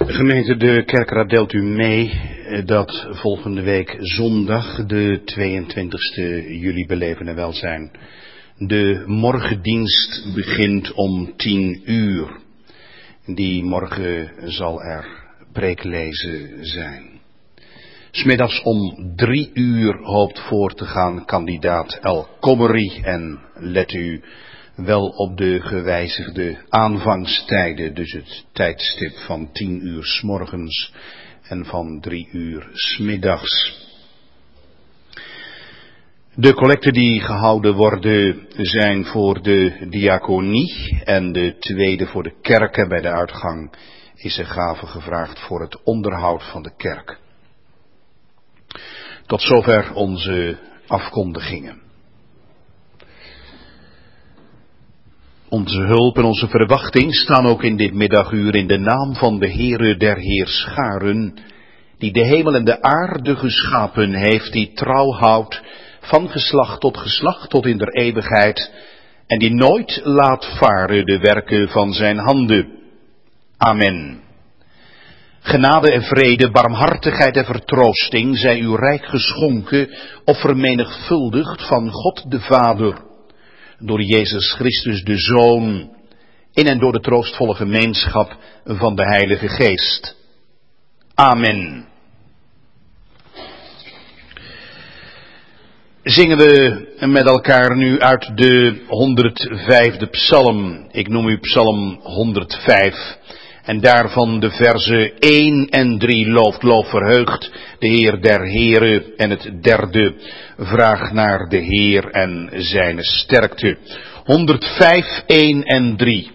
Gemeente, de kerkraad deelt u mee dat volgende week zondag, de 22e juli beleven en welzijn, de morgendienst begint om 10:00. Die morgen zal er preeklezen zijn. 'S Middags om 3:00 hoopt voor te gaan kandidaat El Komeri en let u wel op de gewijzigde aanvangstijden, dus het tijdstip van 10:00 's morgens en van 3:00 's middags. De collecten die gehouden worden zijn voor de diaconie en de tweede voor de kerken. Bij de uitgang is er gave gevraagd voor het onderhoud van de kerk. Tot zover onze afkondigingen. Onze hulp en onze verwachting staan ook in dit middaguur in de naam van de Heere der Heerscharen, die de hemel en de aarde geschapen heeft, die trouw houdt van geslacht tot in der eeuwigheid, en die nooit laat varen de werken van zijn handen. Amen. Genade en vrede, barmhartigheid en vertroosting zij u rijk geschonken of vermenigvuldigd van God de Vader, door Jezus Christus de Zoon, in en door de troostvolle gemeenschap van de Heilige Geest. Amen. Zingen we met elkaar nu uit de 105e psalm. Ik noem u psalm 105. En daarvan de verzen 1 en 3. Loof verheugd de Heer der Heren. En het derde, vraag naar de Heer en zijn sterkte. 105, 1 en 3.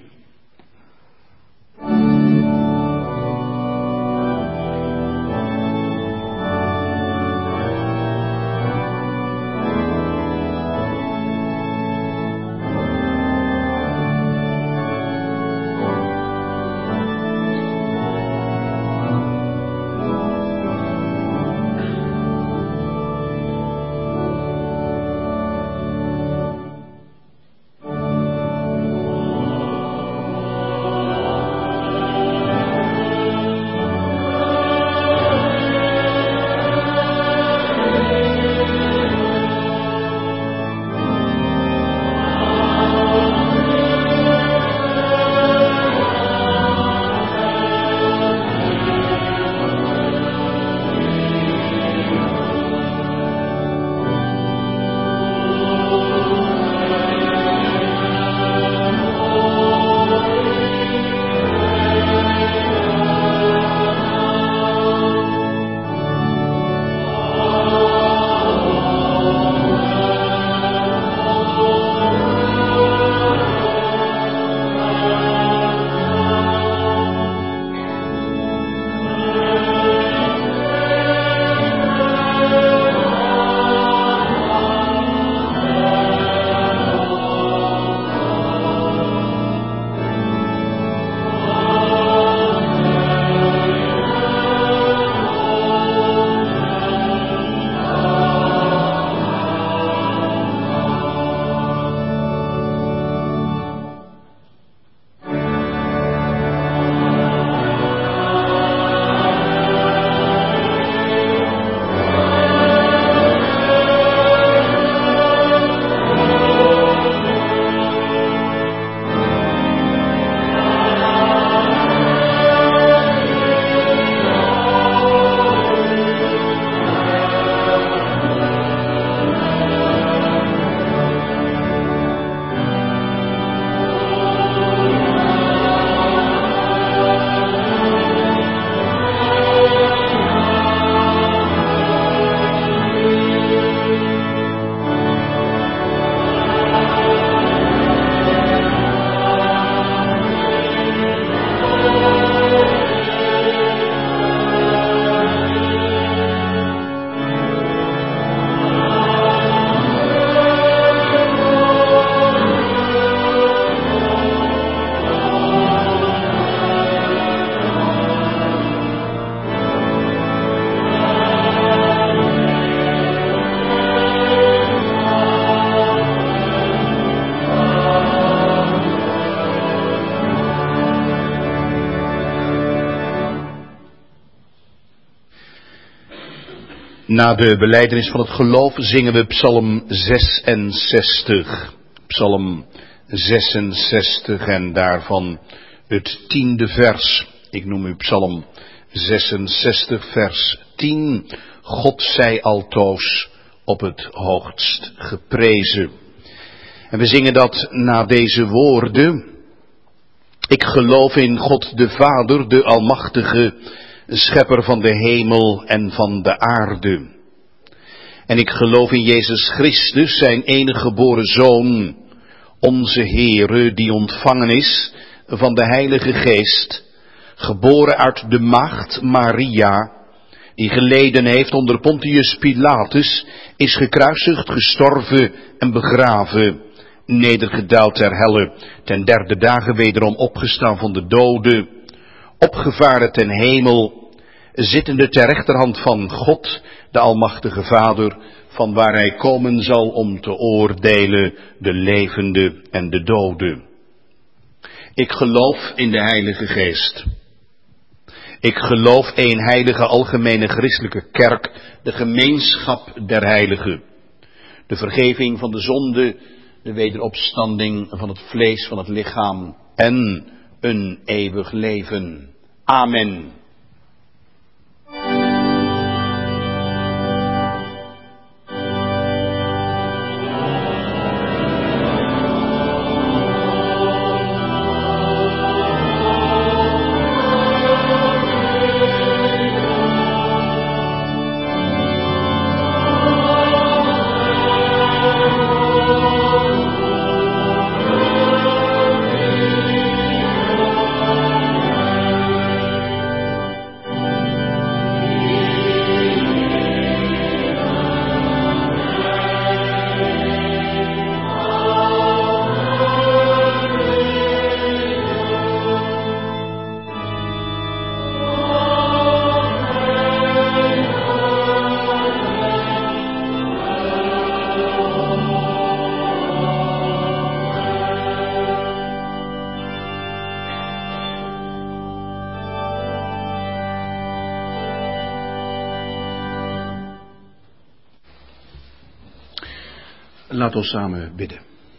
Na de belijdenis van het geloof zingen we Psalm 66. Psalm 66 en daarvan het 10e vers. Ik noem u Psalm 66 vers 10. God zij altoos op het hoogst geprezen. En we zingen dat na deze woorden. Ik geloof in God de Vader, de Almachtige, Schepper van de hemel en van de aarde. En ik geloof in Jezus Christus, zijn enige geboren Zoon, onze Heere, die ontvangen is van de Heilige Geest, geboren uit de maagd Maria, die geleden heeft onder Pontius Pilatus, is gekruisigd, gestorven en begraven, nedergedaald ter helle, ten derde dagen wederom opgestaan van de doden, opgevaren ten hemel, zittende ter rechterhand van God, de Almachtige Vader, van waar hij komen zal om te oordelen de levenden en de doden. Ik geloof in de Heilige Geest. Ik geloof één heilige algemene christelijke kerk, de gemeenschap der heiligen, de vergeving van de zonde, de wederopstanding van het vlees van het lichaam en een eeuwig leven. Amen. Laat ons samen bidden.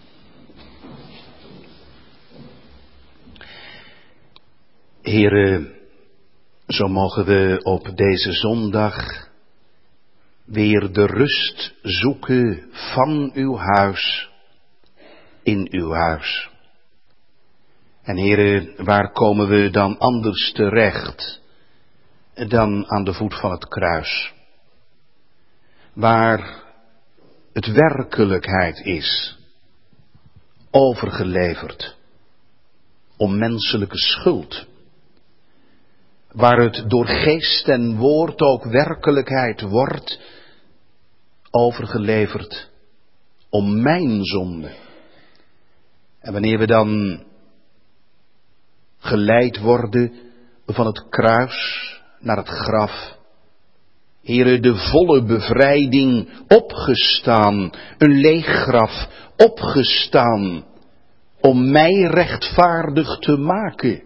Heere, zo mogen we op deze zondag weer de rust zoeken van uw huis, in uw huis. En Heere, waar komen we dan anders terecht dan aan de voet van het kruis? Waar het werkelijkheid is, overgeleverd, om menselijke schuld. Waar het door geest en woord ook werkelijkheid wordt, overgeleverd, om mijn zonde. En wanneer we dan geleid worden van het kruis naar het graf, Heere, de volle bevrijding, opgestaan, een leeg graf, opgestaan, om mij rechtvaardig te maken,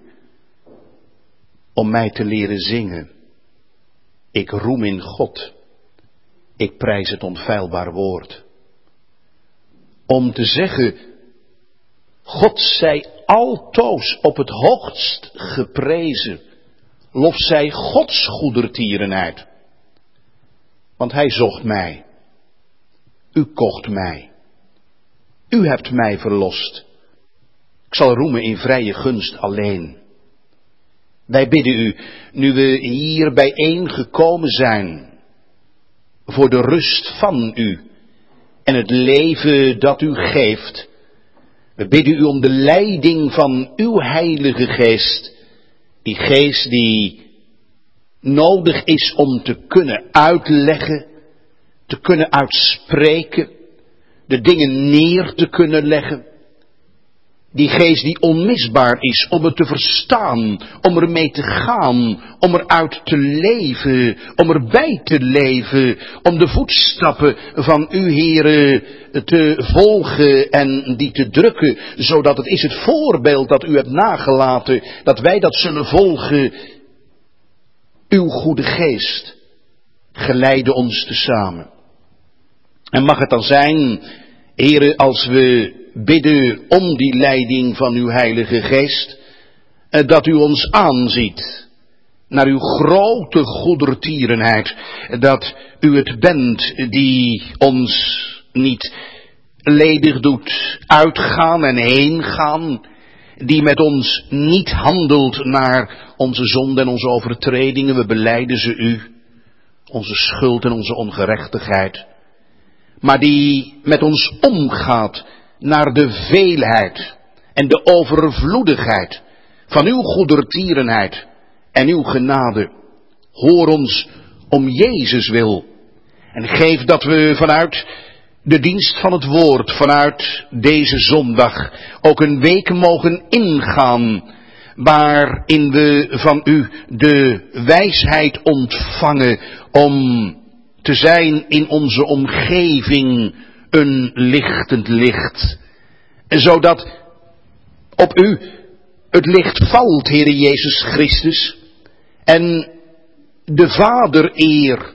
om mij te leren zingen. Ik roem in God, ik prijs het onfeilbaar woord. Om te zeggen, God zij altoos op het hoogst geprezen, lof zij Gods goedertierenheid. Want hij zocht mij. U kocht mij. U hebt mij verlost. Ik zal roemen in vrije gunst alleen. Wij bidden u, nu we hier bijeen gekomen zijn, voor de rust van u en het leven dat u geeft. We bidden u om de leiding van uw Heilige Geest. Die geest die nodig is om te kunnen uitleggen, te kunnen uitspreken, de dingen neer te kunnen leggen. Die geest die onmisbaar is om het te verstaan, om ermee te gaan, om eruit te leven, om erbij te leven, om de voetstappen van u, Heere, te volgen en die te drukken, zodat het is het voorbeeld dat u hebt nagelaten, dat wij dat zullen volgen. Uw goede geest, geleide ons tezamen. En mag het dan zijn, Heere, als we bidden om die leiding van uw Heilige Geest, dat u ons aanziet naar uw grote goedertierenheid, dat u het bent die ons niet ledig doet uitgaan en heen gaan, die met ons niet handelt naar onze zonde en onze overtredingen. We belijden ze u, onze schuld en onze ongerechtigheid, maar die met ons omgaat naar de veelheid en de overvloedigheid van uw goedertierenheid en uw genade. Hoor ons om Jezus wil en geef dat we vanuit de dienst van het woord, vanuit deze zondag, ook een week mogen ingaan waarin we van u de wijsheid ontvangen om te zijn in onze omgeving een lichtend licht. Zodat op u het licht valt, Heere Jezus Christus, en de Vader eer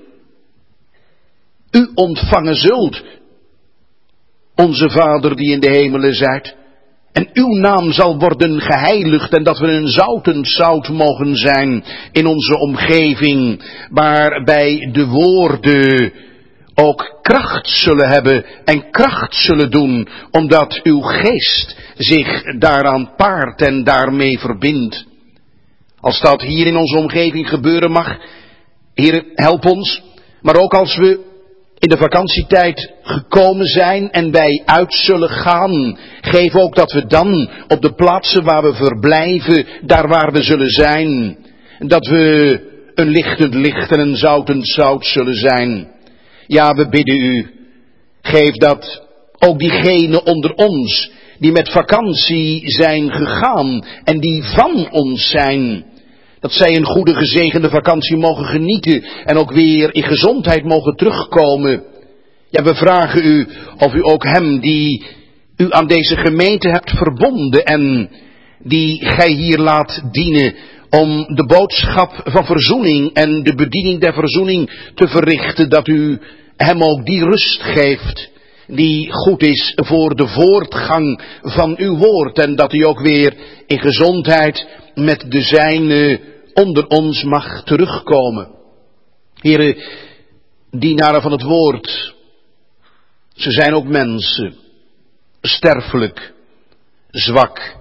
u ontvangen zult, onze Vader die in de hemelen zijt. En uw naam zal worden geheiligd en dat we een zoutend zout mogen zijn in onze omgeving, waarbij de woorden ook kracht zullen hebben en kracht zullen doen, omdat uw geest zich daaraan paart en daarmee verbindt. Als dat hier in onze omgeving gebeuren mag, Heere, help ons, maar ook als we in de vakantietijd gekomen zijn en wij uit zullen gaan, geef ook dat we dan op de plaatsen waar we verblijven, daar waar we zullen zijn, dat we een lichtend licht en een zoutend zout zullen zijn. Ja, we bidden u, geef dat ook diegenen onder ons die met vakantie zijn gegaan en die van ons zijn, dat zij een goede gezegende vakantie mogen genieten en ook weer in gezondheid mogen terugkomen. Ja, we vragen u of u ook hem die u aan deze gemeente hebt verbonden en die gij hier laat dienen om de boodschap van verzoening en de bediening der verzoening te verrichten, dat u hem ook die rust geeft die goed is voor de voortgang van uw woord en dat hij ook weer in gezondheid met de zijne onder ons mag terugkomen. Heren, dienaren van het woord, ze zijn ook mensen, sterfelijk, zwak.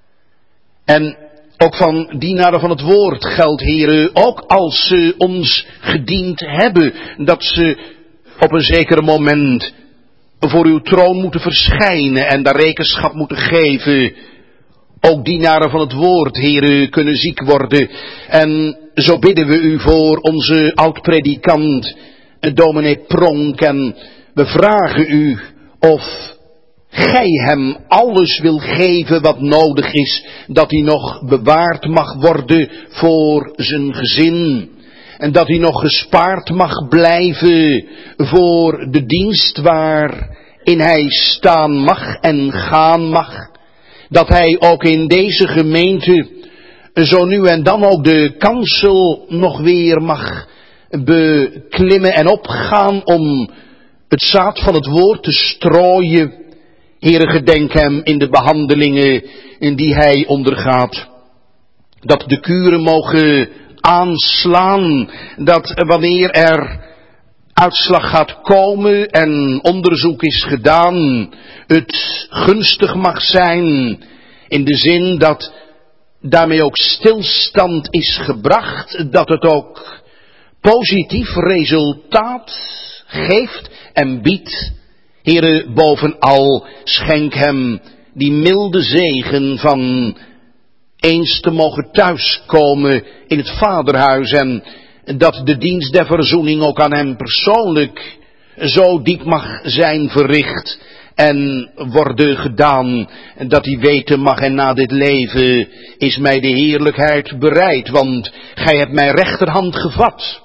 En ook van dienaren van het woord geldt, heren, ook als ze ons gediend hebben, dat ze op een zeker moment voor uw troon moeten verschijnen en daar rekenschap moeten geven. Ook dienaren van het woord, heren, kunnen ziek worden. En zo bidden we u voor onze oud-predikant, dominee Pronk. En we vragen u of gij hem alles wil geven wat nodig is, dat hij nog bewaard mag worden voor zijn gezin. En dat hij nog gespaard mag blijven voor de dienst waarin hij staan mag en gaan mag. Dat hij ook in deze gemeente zo nu en dan ook de kansel nog weer mag beklimmen en opgaan om het zaad van het woord te strooien. Heere, gedenk hem in de behandelingen in die hij ondergaat. Dat de kuren mogen aanslaan, dat wanneer er uitslag gaat komen en onderzoek is gedaan, het gunstig mag zijn, in de zin dat daarmee ook stilstand is gebracht, dat het ook positief resultaat geeft en biedt. Heere, bovenal schenk hem die milde zegen van eens te mogen thuiskomen in het vaderhuis en dat de dienst der verzoening ook aan hem persoonlijk zo diep mag zijn verricht en worden gedaan, dat hij weten mag en na dit leven is mij de heerlijkheid bereid, want gij hebt mijn rechterhand gevat.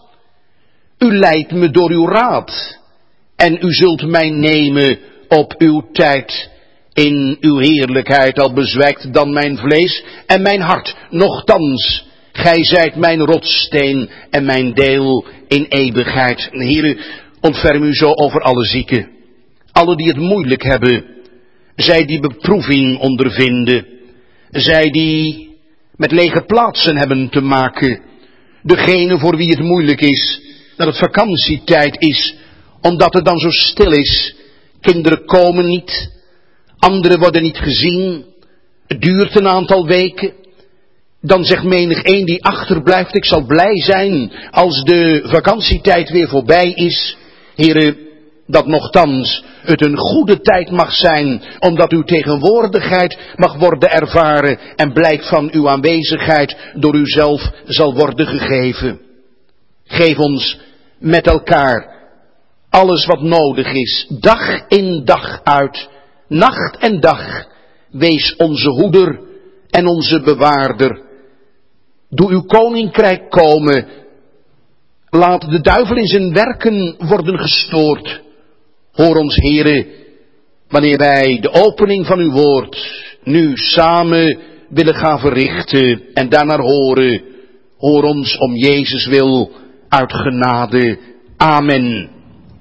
U leidt me door uw raad en u zult mij nemen op uw tijd in uw heerlijkheid, al bezwijkt dan mijn vlees en mijn hart. Nochtans, gij zijt mijn rotssteen en mijn deel in eeuwigheid. Heere, ontferm u zo over alle zieken. Alle die het moeilijk hebben. Zij die beproeving ondervinden. Zij die met lege plaatsen hebben te maken. Degene voor wie het moeilijk is, dat het vakantietijd is, omdat het dan zo stil is. Kinderen komen niet, anderen worden niet gezien. Het duurt een aantal weken. Dan zegt menig een die achterblijft, ik zal blij zijn als de vakantietijd weer voorbij is. Heere, dat nochtans het een goede tijd mag zijn, omdat uw tegenwoordigheid mag worden ervaren en blijk van uw aanwezigheid door uzelf zal worden gegeven. Geef ons met elkaar alles wat nodig is, dag in dag uit, nacht en dag. Wees onze hoeder en onze bewaarder. Doe uw koninkrijk komen. Laat de duivel in zijn werken worden gestoord. Hoor ons, Heere, wanneer wij de opening van uw woord nu samen willen gaan verrichten en daarnaar horen. Hoor ons om Jezus wil uit genade. Amen.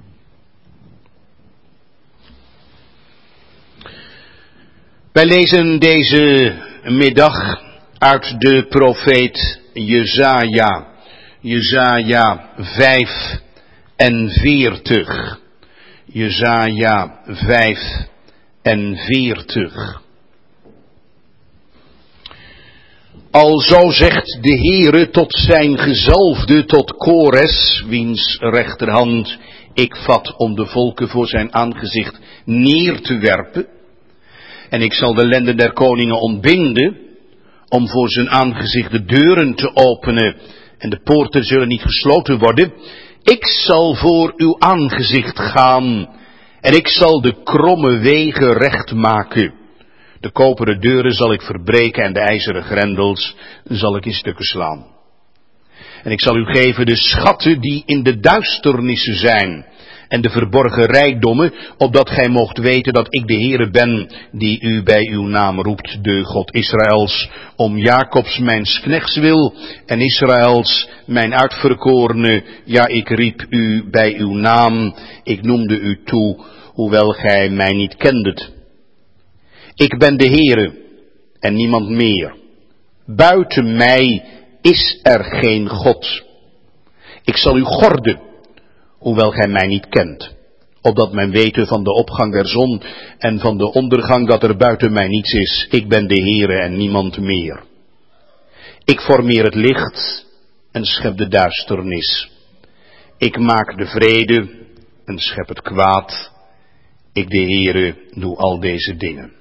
Wij lezen deze middag uit de profeet Jesaja. Jesaja 45. Jesaja 45. Alzo zegt de Heere tot zijn gezalfde, tot Kores, wiens rechterhand ik vat om de volken voor zijn aangezicht neer te werpen. En ik zal de lenden der koningen ontbinden, om voor zijn aangezicht de deuren te openen, en de poorten zullen niet gesloten worden. Ik zal voor uw aangezicht gaan, en ik zal de kromme wegen recht maken. De koperen deuren zal ik verbreken, en de ijzeren grendels zal ik in stukken slaan. En ik zal u geven de schatten die in de duisternissen zijn, en de verborgen rijkdommen, opdat gij moogt weten dat ik de Heere ben, die u bij uw naam roept, de God Israëls, om Jacobs mijns knechts wil, en Israëls mijn uitverkorene. Ja, ik riep u bij uw naam, ik noemde u toe, hoewel gij mij niet kendet. Ik ben de Heere, en niemand meer. Buiten mij is er geen God. Ik zal u gorden, hoewel gij mij niet kent, opdat men wete van de opgang der zon en van de ondergang dat er buiten mij niets is. Ik ben de Heere en niemand meer. Ik formeer het licht en schep de duisternis. Ik maak de vrede en schep het kwaad. Ik de Heere doe al deze dingen.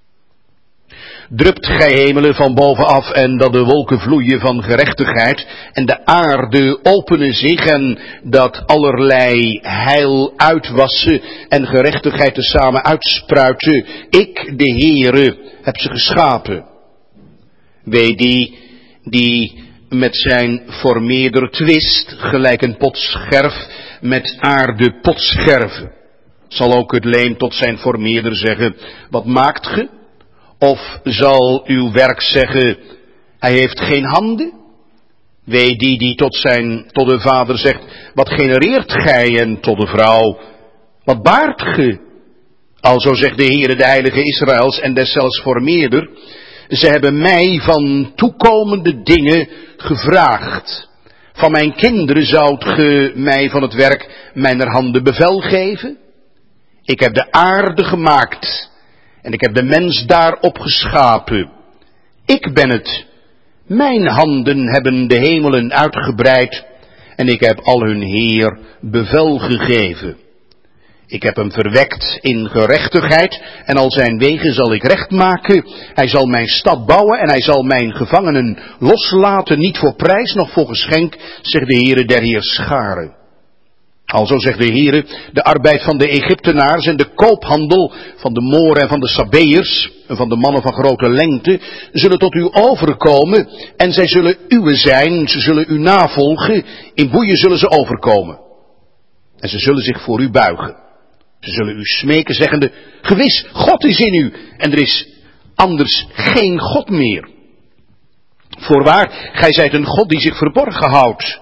Drupt gij hemelen van bovenaf en dat de wolken vloeien van gerechtigheid en de aarde openen zich en dat allerlei heil uitwassen en gerechtigheid tezamen uitspruiten. Ik, de Heere, heb ze geschapen. Wee die met zijn formeerder twist, gelijk een potscherf met aarde potscherven. Zal ook het leem tot zijn formeerder zeggen, wat maakt ge? Of zal uw werk zeggen, hij heeft geen handen? Wee die tot de vader zegt, wat genereert gij? En tot de vrouw, wat baart ge? Alzo zegt de Heere, de Heilige Israëls en deszelfs formeerder, ze hebben mij van toekomende dingen gevraagd. Van mijn kinderen zoudt ge mij van het werk mijner handen bevel geven? Ik heb de aarde gemaakt. En ik heb de mens daarop geschapen. Ik ben het. Mijn handen hebben de hemelen uitgebreid. En ik heb al hun Heer bevel gegeven. Ik heb hem verwekt in gerechtigheid. En al zijn wegen zal ik recht maken. Hij zal mijn stad bouwen. En hij zal mijn gevangenen loslaten. Niet voor prijs, noch voor geschenk, zegt de Heere der Heerscharen. Alzo zegt de Heere, de arbeid van de Egyptenaars en de koophandel van de Mooren en van de Sabeërs en van de mannen van grote lengte zullen tot u overkomen en zij zullen uwe zijn, ze zullen u navolgen, in boeien zullen ze overkomen. En ze zullen zich voor u buigen. Ze zullen u smeken zeggende, gewis, God is in u en er is anders geen God meer. Voorwaar, gij zijt een God die zich verborgen houdt.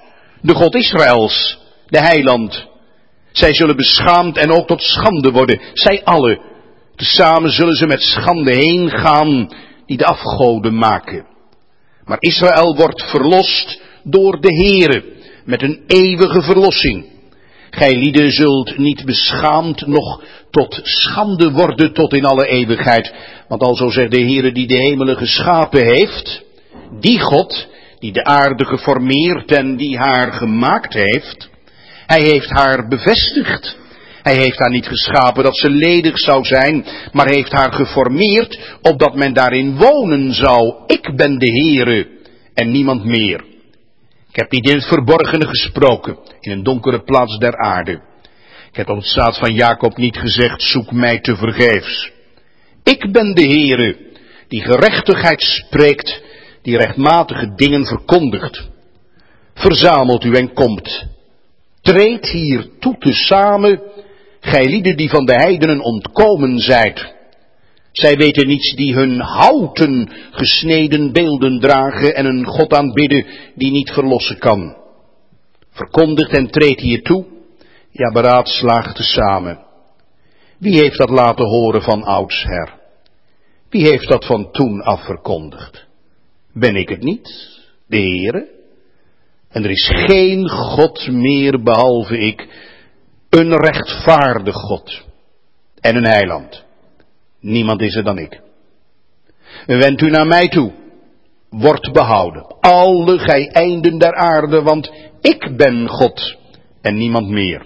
de God Israëls, de heiland. Zij zullen beschaamd en ook tot schande worden, zij allen. Tezamen zullen ze met schande heen gaan die de afgoden maken. Maar Israël wordt verlost door de Heere, met een eeuwige verlossing. Gij lieden zult niet beschaamd, noch tot schande worden tot in alle eeuwigheid. Want alzo zegt de Heere die de hemelen geschapen heeft, die God die de aarde geformeerd en die haar gemaakt heeft, hij heeft haar bevestigd. Hij heeft haar niet geschapen dat ze ledig zou zijn, maar heeft haar geformeerd opdat men daarin wonen zou. Ik ben de Heere en niemand meer. Ik heb niet in het verborgene gesproken, in een donkere plaats der aarde. Ik heb op het zaad van Jacob niet gezegd, zoek mij te vergeefs. Ik ben de Heere, die gerechtigheid spreekt, die rechtmatige dingen verkondigt. Verzamelt u en komt. Treed hier toe tezamen, gij lieden die van de heidenen ontkomen zijt. Zij weten niets die hun houten gesneden beelden dragen en een God aanbidden die niet verlossen kan. Verkondigt en treed hier toe, ja beraadslaagt tezamen. Wie heeft dat laten horen van oudsher? Wie heeft dat van toen af verkondigd? Ben ik het niet, de Heere? En er is geen God meer behalve ik, een rechtvaardig God en een heiland. Niemand is er dan ik. Wend u naar mij toe, wordt behouden, alle gij einden der aarde, want ik ben God en niemand meer.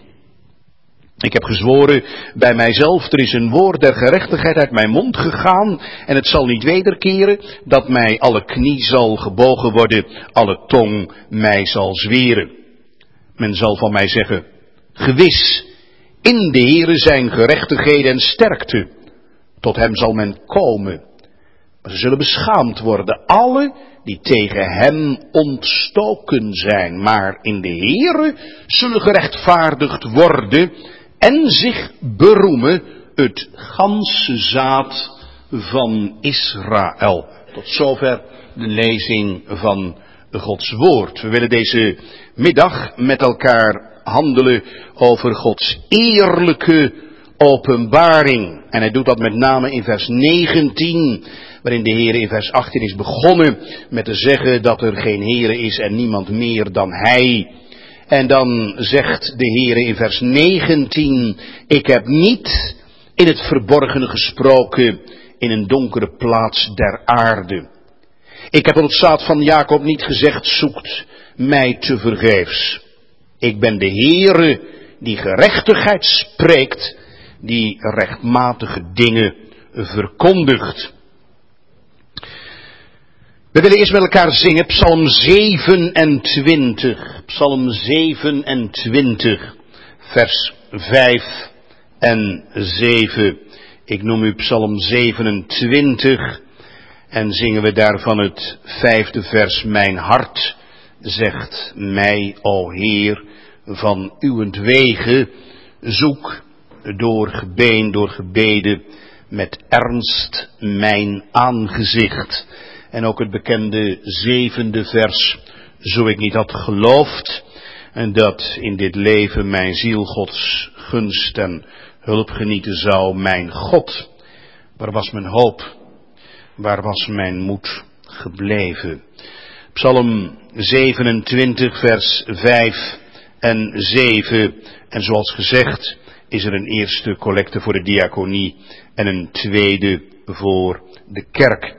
Ik heb gezworen bij mijzelf, er is een woord der gerechtigheid uit mijn mond gegaan en het zal niet wederkeren, dat mij alle knie zal gebogen worden, alle tong mij zal zweren. Men zal van mij zeggen, gewis, in de Heere zijn gerechtigheden en sterkte, tot hem zal men komen. Maar ze zullen beschaamd worden, alle die tegen hem ontstoken zijn, maar in de Heere zullen gerechtvaardigd worden en zich beroemen het ganse zaad van Israël. Tot zover de lezing van Gods woord. We willen deze middag met elkaar handelen over Gods eerlijke openbaring. En hij doet dat met name in vers 19, waarin de Heer in vers 18 is begonnen met te zeggen dat er geen Heere is en niemand meer dan Hij. En dan zegt de Heer in vers 19, ik heb niet in het verborgene gesproken in een donkere plaats der aarde. Ik heb op het zaad van Jacob niet gezegd, zoekt mij te vergeefs. Ik ben de Heere die gerechtigheid spreekt, die rechtmatige dingen verkondigt. We willen eerst met elkaar zingen Psalm 27. Psalm 27, vers 5 en 7. Ik noem u Psalm 27 en zingen we daarvan het 5e vers. Mijn hart zegt mij, o Heer, van uwentwege zoek door gebeden met ernst mijn aangezicht. En ook het bekende 7e vers, zo ik niet had geloofd en dat in dit leven mijn ziel Gods gunst en hulp genieten zou, mijn God, waar was mijn hoop, waar was mijn moed gebleven? Psalm 27 vers 5 en 7 en zoals gezegd is er een eerste collecte voor de diaconie en een tweede voor de kerk.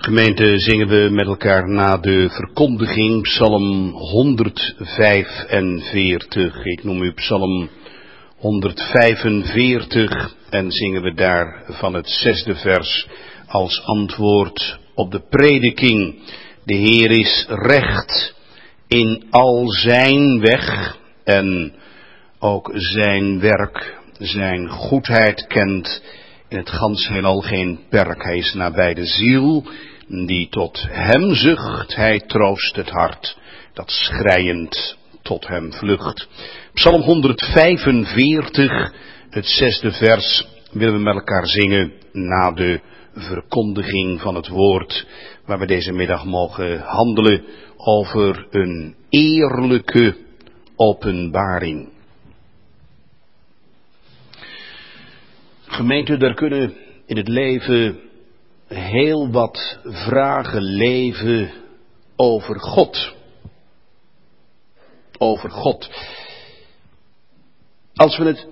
Gemeente, zingen we met elkaar na de verkondiging Psalm 145. Ik noem u Psalm 145 en zingen we daar van het 6e vers als antwoord op de prediking. De Heer is recht in al zijn weg en ook zijn werk, zijn goedheid kent in het gans heelal geen perk. Hij is nabij de ziel die tot hem zucht, hij troost het hart dat schreiend tot hem vlucht. Psalm 145, het 6e vers, willen we met elkaar zingen na de verkondiging van het woord, waar we deze middag mogen handelen over een eerlijke openbaring. Gemeente, daar kunnen in het leven heel wat vragen leven over God. Over God. Als we het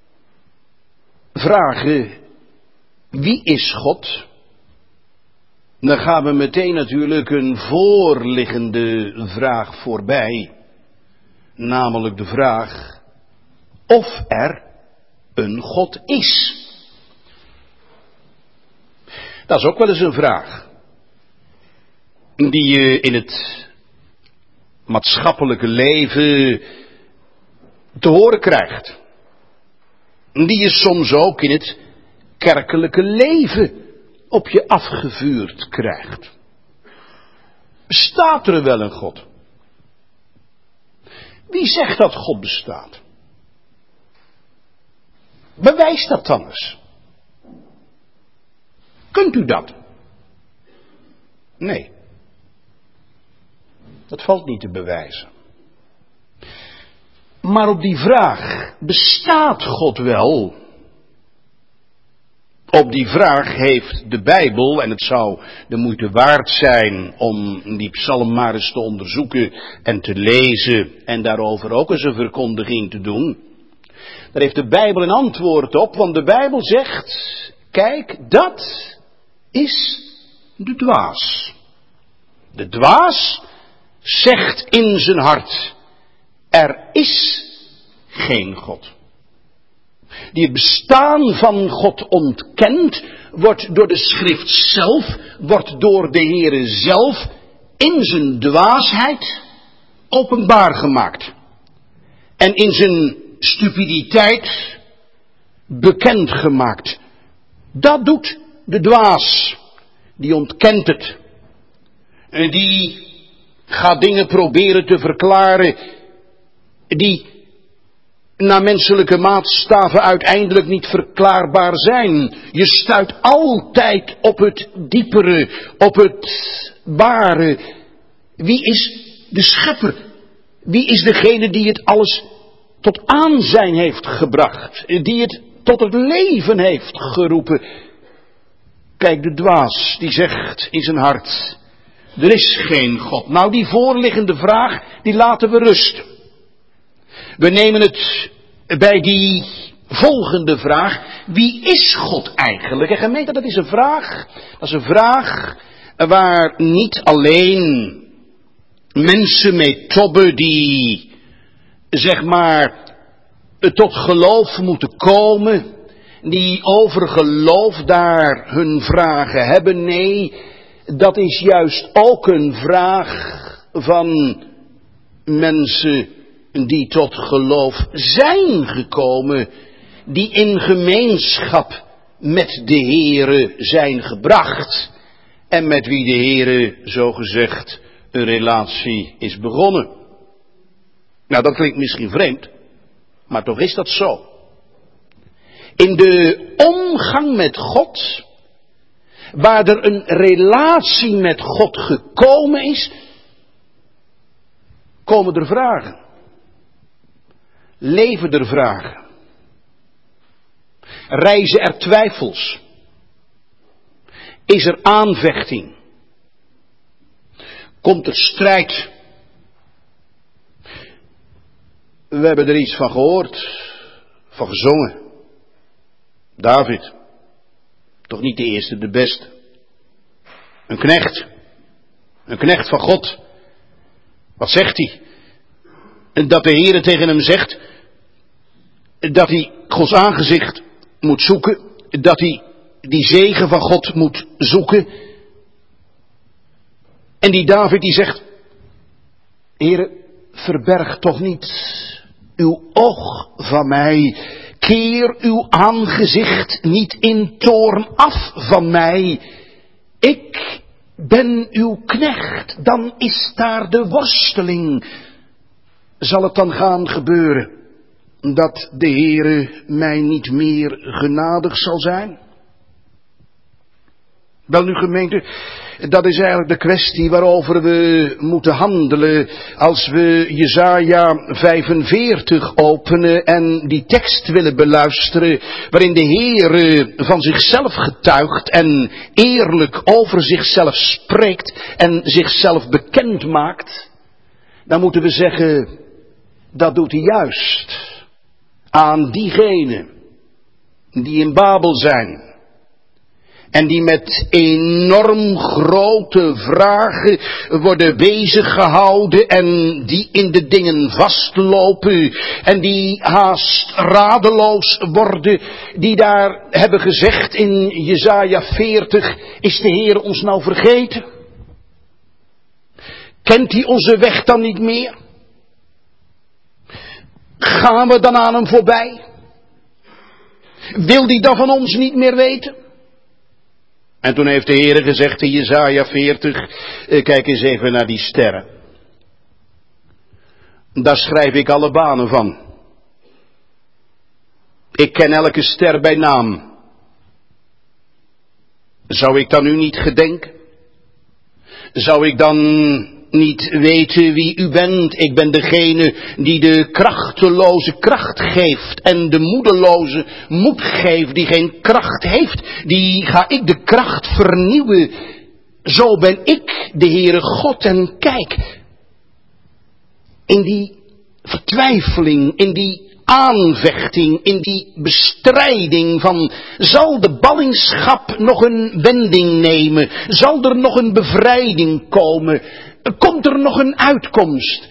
vragen, wie is God? Dan gaan we meteen natuurlijk een voorliggende vraag voorbij. Namelijk de vraag of er een God is. Dat is ook wel eens een vraag die je in het maatschappelijke leven te horen krijgt. Die je soms ook in het kerkelijke leven op je afgevuurd krijgt. Bestaat er wel een God? Wie zegt dat God bestaat? Bewijs dat dan eens. Kunt u dat? Nee. Dat valt niet te bewijzen. Maar op die vraag, bestaat God wel? Op die vraag heeft de Bijbel, en het zou de moeite waard zijn om die psalm maar eens te onderzoeken en te lezen en daarover ook eens een verkondiging te doen. Daar heeft de Bijbel een antwoord op, want de Bijbel zegt, kijk, dat is de dwaas. De dwaas zegt in zijn hart, er is geen God. Die het bestaan van God ontkent, wordt door de schrift zelf, wordt door de Heere zelf in zijn dwaasheid openbaar gemaakt. En in zijn stupiditeit bekendgemaakt. Dat doet de dwaas. Die ontkent het. En die gaat dingen proberen te verklaren die naar menselijke maatstaven uiteindelijk niet verklaarbaar zijn. Je stuit altijd op het diepere, op het ware. Wie is de schepper? Wie is degene die het alles tot aanzijn heeft gebracht? Die het tot het leven heeft geroepen? Kijk, de dwaas die zegt in zijn hart, er is geen God. Nou, die voorliggende vraag, die laten we rusten. We nemen het bij die volgende vraag, wie is God eigenlijk? En gemeente, dat is een vraag waar niet alleen mensen mee tobben die, zeg maar, tot geloof moeten komen, die over geloof daar hun vragen hebben. Nee, dat is juist ook een vraag van mensen die tot geloof zijn gekomen, die in gemeenschap met de Heere zijn gebracht en met wie de Heere, zogezegd, een relatie is begonnen. Nou, dat klinkt misschien vreemd, maar toch is dat zo. In de omgang met God, waar er een relatie met God gekomen is, komen er vragen. Leven er vragen. Rijzen er twijfels. Is er aanvechting. Komt er strijd. We hebben er iets van gehoord, van gezongen. David, toch niet de eerste, de beste. Een knecht van God. Wat zegt hij? Dat de Heere tegen hem zegt dat hij Gods aangezicht moet zoeken, dat hij die zegen van God moet zoeken. En die David die zegt, Heere, verberg toch niet uw oog van mij, keer uw aangezicht niet in toorn af van mij. Ik ben uw knecht, dan is daar de worsteling. Zal het dan gaan gebeuren dat de Heere mij niet meer genadig zal zijn? Wel nu gemeente, dat is eigenlijk de kwestie waarover we moeten handelen als we Jesaja 45 openen en die tekst willen beluisteren waarin de Heere van zichzelf getuigt en eerlijk over zichzelf spreekt en zichzelf bekend maakt. Dan moeten we zeggen, dat doet hij juist aan diegenen die in Babel zijn. En die met enorm grote vragen worden bezig gehouden en die in de dingen vastlopen en die haast radeloos worden, die daar hebben gezegd in Jesaja 40, is de Heer ons nou vergeten? Kent hij onze weg dan niet meer? Gaan we dan aan hem voorbij? Wil hij dan van ons niet meer weten? En toen heeft de Heer gezegd in Jesaja 40, kijk eens even naar die sterren. Daar schrijf ik alle banen van. Ik ken elke ster bij naam. Zou ik dan u niet gedenken? Zou ik dan niet weten wie u bent? Ik ben degene die de krachteloze kracht geeft en de moedeloze moed geeft die geen kracht heeft. Die ga ik de kracht vernieuwen. Zo ben ik de Heere God. En kijk, in die vertwijfeling, in die aanvechting, in die bestrijding van, zal de ballingschap nog een wending nemen? Zal er nog een bevrijding komen? Komt er nog een uitkomst?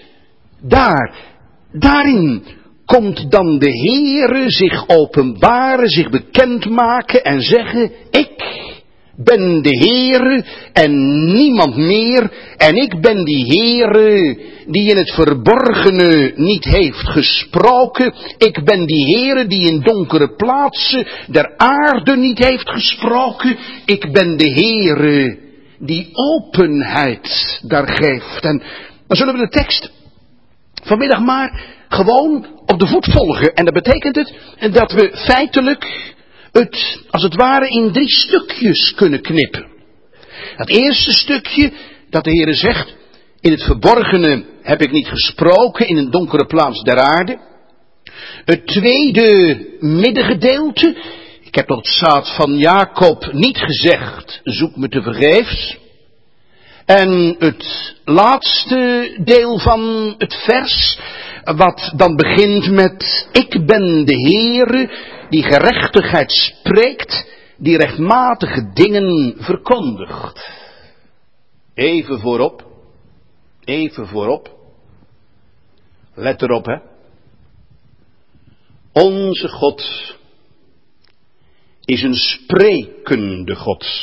Daarin komt dan de Heere zich openbaren, zich bekendmaken en zeggen, ik ben de Heere en niemand meer. En ik ben die Heere die in het verborgene niet heeft gesproken. Ik ben die Heere die in donkere plaatsen der aarde niet heeft gesproken. Ik ben de Heere die openheid daar geeft. En dan zullen we de tekst vanmiddag maar gewoon op de voet volgen. En dat betekent het dat we feitelijk het als het ware in 3 stukjes kunnen knippen. Het eerste stukje dat de Heere zegt, in het verborgene heb ik niet gesproken, in een donkere plaats der aarde. Het tweede middengedeelte, ik heb tot het zaad van Jacob niet gezegd, zoek me te vergeefs. En het laatste deel van het vers, wat dan begint met, ik ben de Heere die gerechtigheid spreekt, die rechtmatige dingen verkondigt. Even voorop. Let erop, hè. Onze God is een sprekende God.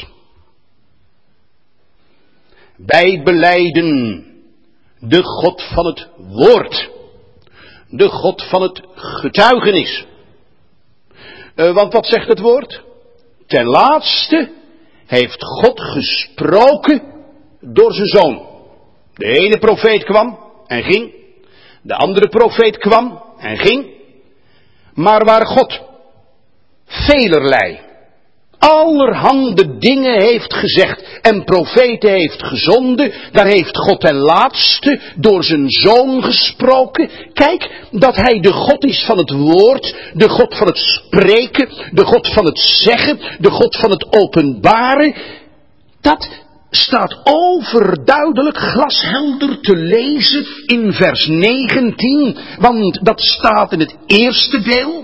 Wij belijden de God van het woord. De God van het getuigenis. Want wat zegt het woord? Ten laatste heeft God gesproken door zijn zoon. De ene profeet kwam en ging. De andere profeet kwam en ging. Maar waar God velerlei, allerhande dingen heeft gezegd en profeten heeft gezonden, daar heeft God ten laatste door zijn zoon gesproken. Kijk, dat hij de God is van het woord, de God van het spreken, de God van het zeggen, de God van het openbaren. Dat staat overduidelijk glashelder te lezen in vers 19, want dat staat in het eerste deel.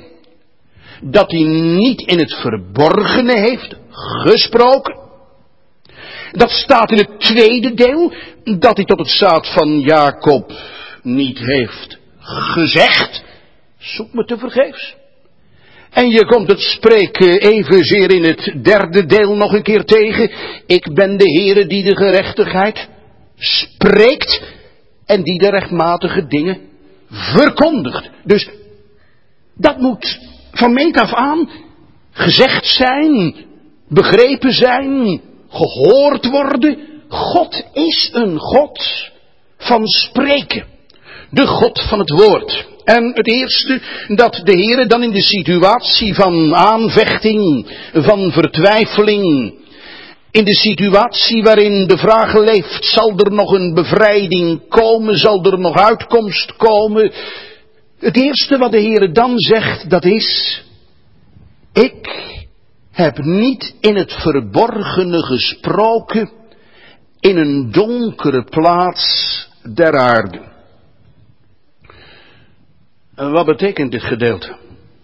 Dat hij niet in het verborgene heeft gesproken. Dat staat in het tweede deel, dat hij tot het zaad van Jacob niet heeft gezegd, zoek me te vergeefs. En je komt het spreken evenzeer in het derde deel nog een keer tegen. Ik ben de Heere die de gerechtigheid spreekt en die de rechtmatige dingen verkondigt. Dus dat moet van meet af aan gezegd zijn, begrepen zijn, gehoord worden. God is een God van spreken. De God van het woord. En het eerste dat de Heere dan in de situatie van aanvechting, van vertwijfeling, in de situatie waarin de vraag leeft, zal er nog een bevrijding komen, zal er nog uitkomst komen. Het eerste wat de Heere dan zegt, dat is, ik heb niet in het verborgene gesproken in een donkere plaats der aarde. En wat betekent dit gedeelte?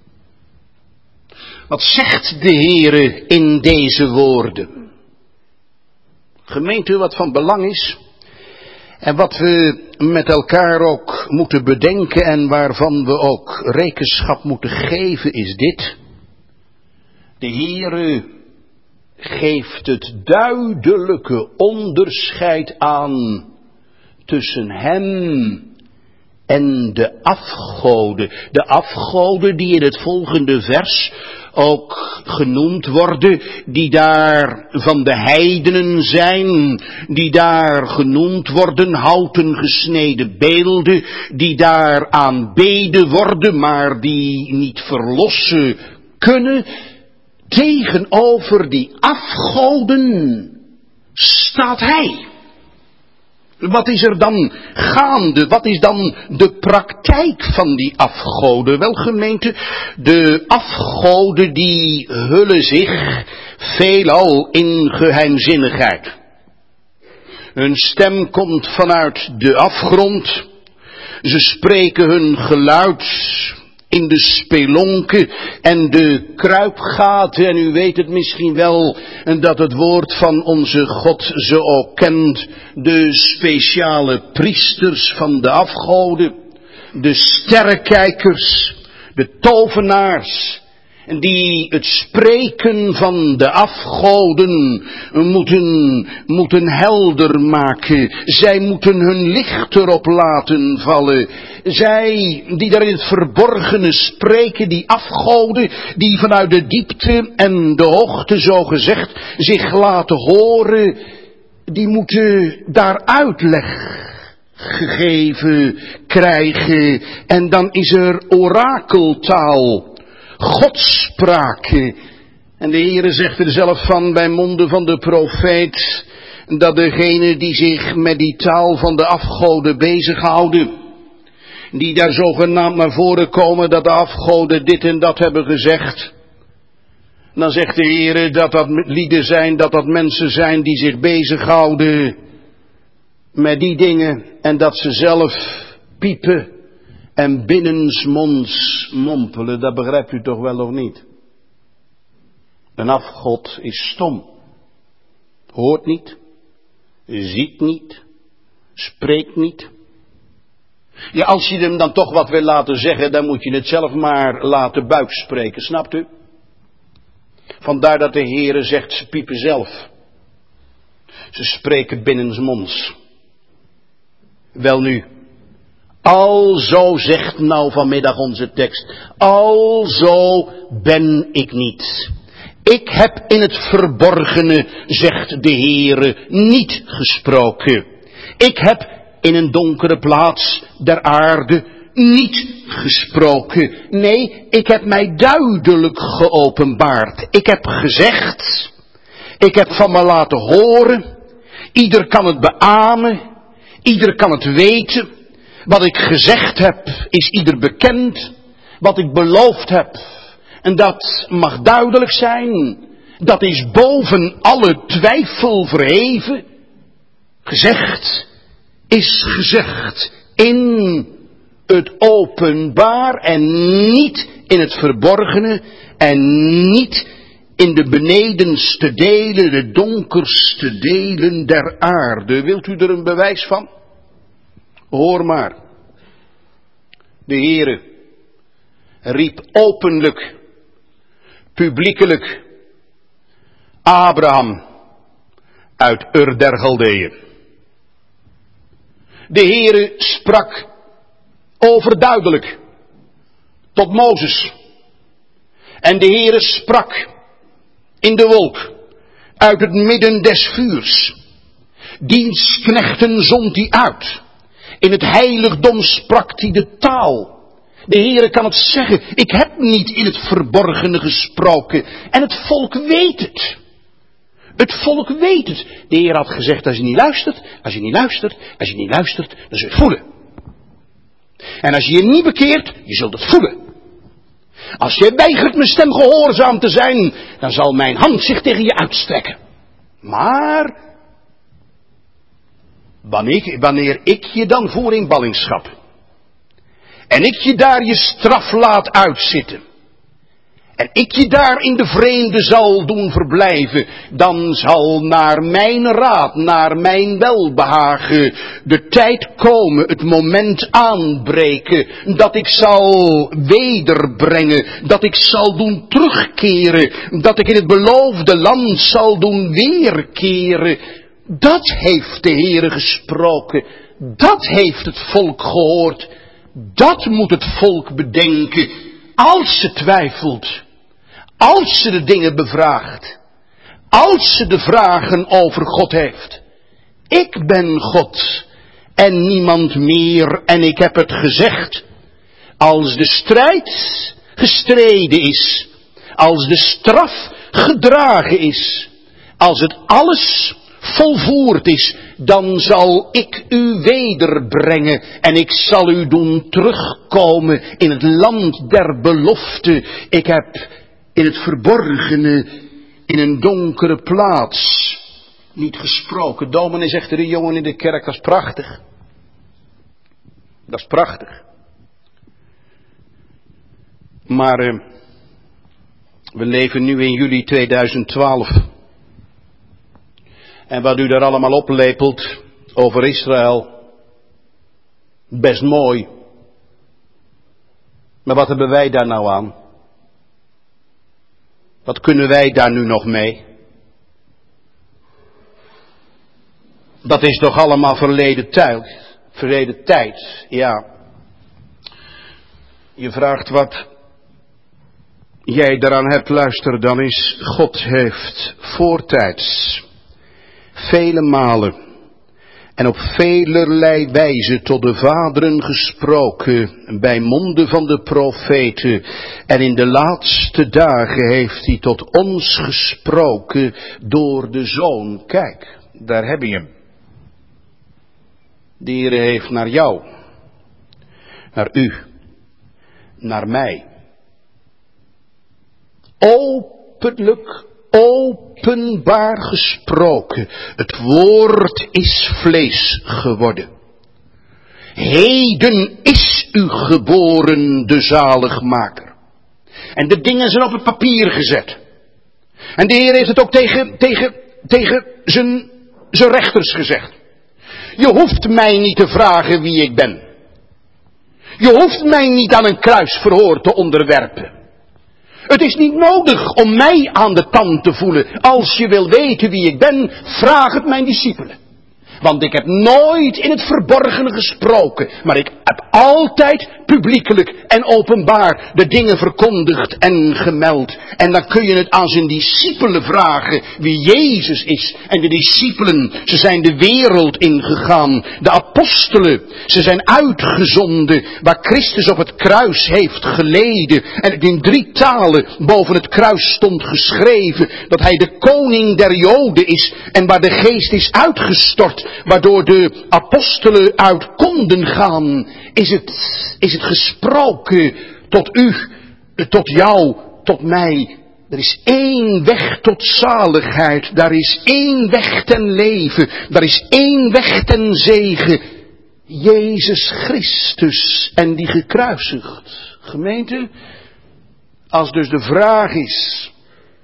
Wat zegt de Heere in deze woorden? Gemeente, wat van belang is en wat we met elkaar ook moeten bedenken en waarvan we ook rekenschap moeten geven is dit. De Heere geeft het duidelijke onderscheid aan tussen hem en de afgoden. De afgoden die in het volgende vers ook genoemd worden, die daar van de heidenen zijn, die daar genoemd worden, houten gesneden beelden, die daar aanbeden worden, maar die niet verlossen kunnen. Tegenover die afgoden staat hij. Wat is er dan gaande? Wat is dan de praktijk van die afgoden? Wel gemeente, de afgoden die hullen zich veelal in geheimzinnigheid. Hun stem komt vanuit de afgrond. Ze spreken hun geluid in de spelonken en de kruipgaten. En u weet het misschien wel, dat het woord van onze God ze ook kent. De speciale priesters van de afgoden. De sterrenkijkers. De tovenaars. Die het spreken van de afgoden moeten helder maken. Zij moeten hun licht erop laten vallen. Zij die daar in het verborgene spreken, die afgoden, die vanuit de diepte en de hoogte zo gezegd zich laten horen, die moeten daar uitleg gegeven krijgen. En dan is er orakeltaal. Godspraak. En de Heere zegt er zelf van bij monden van de profeet, dat degene die zich met die taal van de afgoden bezighouden, die daar zogenaamd naar voren komen dat de afgoden dit en dat hebben gezegd, dan zegt de Heere dat dat lieden zijn, dat dat mensen zijn die zich bezighouden met die dingen en dat ze zelf piepen en binnensmonds mompelen. Dat begrijpt u toch wel of niet? Een afgod is stom. Hoort niet. Ziet niet. Spreekt niet. Ja, als je hem dan toch wat wil laten zeggen, dan moet je het zelf maar laten buikspreken. Snapt u? Vandaar dat de Heere zegt, ze piepen zelf. Ze spreken binnensmonds. Welnu. Alzo zegt nou vanmiddag onze tekst, alzo ben ik niet. Ik heb in het verborgene, zegt de Heere, niet gesproken. Ik heb in een donkere plaats der aarde niet gesproken. Nee, ik heb mij duidelijk geopenbaard. Ik heb gezegd, ik heb van me laten horen, ieder kan het beamen, ieder kan het weten. Wat ik gezegd heb, is ieder bekend. Wat ik beloofd heb, en dat mag duidelijk zijn, dat is boven alle twijfel verheven. Gezegd is gezegd in het openbaar en niet in het verborgene en niet in de benedenste delen, de donkerste delen der aarde. Wilt u er een bewijs van? Hoor maar. De Heere riep openlijk, publiekelijk, Abraham uit Ur der Galdeeën. De Heere sprak overduidelijk tot Mozes. En de Heere sprak in de wolk uit het midden des vuurs. Dienstknechten zond hij uit. In het heiligdom sprak hij de taal. De Heere kan het zeggen, ik heb niet in het verborgene gesproken. En het volk weet het. Het volk weet het. De Heer had gezegd, als je niet luistert, dan zul je het voelen. En als je je niet bekeert, je zult het voelen. Als je weigert mijn stem gehoorzaam te zijn, dan zal mijn hand zich tegen je uitstrekken. Maar, wanneer ik je dan voer in ballingschap, en ik je daar je straf laat uitzitten, en ik je daar in de vreemde zal doen verblijven, dan zal naar mijn raad, naar mijn welbehagen, de tijd komen, het moment aanbreken, dat ik zal wederbrengen, dat ik zal doen terugkeren, dat ik in het beloofde land zal doen weerkeren. Dat heeft de Heere gesproken, dat heeft het volk gehoord, dat moet het volk bedenken, als ze twijfelt. Als ze de dingen bevraagt. Als ze de vragen over God heeft. Ik ben God. En niemand meer. En ik heb het gezegd. Als de strijd gestreden is. Als de straf gedragen is. Als het alles volvoerd is. Dan zal ik u wederbrengen. En ik zal u doen terugkomen in het land der belofte. Ik heb in het verborgene, in een donkere plaats, niet gesproken. Dominee zegt de jongen in de kerk, dat is prachtig. Dat is prachtig. Maar we leven nu in juli 2012. En wat u daar allemaal oplepelt over Israël, best mooi. Maar wat hebben wij daar nou aan? Wat kunnen wij daar nu nog mee? Dat is toch allemaal verleden tijd, ja. Je vraagt wat jij daaraan hebt, luister dan eens. God heeft voortijds vele malen en op velerlei wijze tot de vaderen gesproken, bij monden van de profeten. En in de laatste dagen heeft hij tot ons gesproken door de Zoon. Kijk, daar heb je hem. De Heer heeft naar jou, naar u, naar mij, openbaar gesproken. Het woord is vlees geworden. Heden is u geboren de zaligmaker. En de dingen zijn op het papier gezet. En de Heer heeft het ook tegen zijn rechters gezegd. Je hoeft mij niet te vragen wie ik ben. Je hoeft mij niet aan een kruisverhoor te onderwerpen. Het is niet nodig om mij aan de tand te voelen. Als je wil weten wie ik ben, vraag het mijn discipelen. Want ik heb nooit in het verborgene gesproken, maar ik heb altijd publiekelijk en openbaar de dingen verkondigd en gemeld. En dan kun je het aan zijn discipelen vragen wie Jezus is. En de discipelen, ze zijn de wereld ingegaan. De apostelen, ze zijn uitgezonden waar Christus op het kruis heeft geleden. En het in 3 talen boven het kruis stond geschreven dat hij de koning der Joden is. En waar de geest is uitgestort, waardoor de apostelen uit konden gaan, is het gesproken tot u, tot jou, tot mij. Er is 1 weg tot zaligheid, daar is 1 weg ten leven, daar is 1 weg ten zegen. Jezus Christus en die gekruisigd. Gemeente, als dus de vraag is,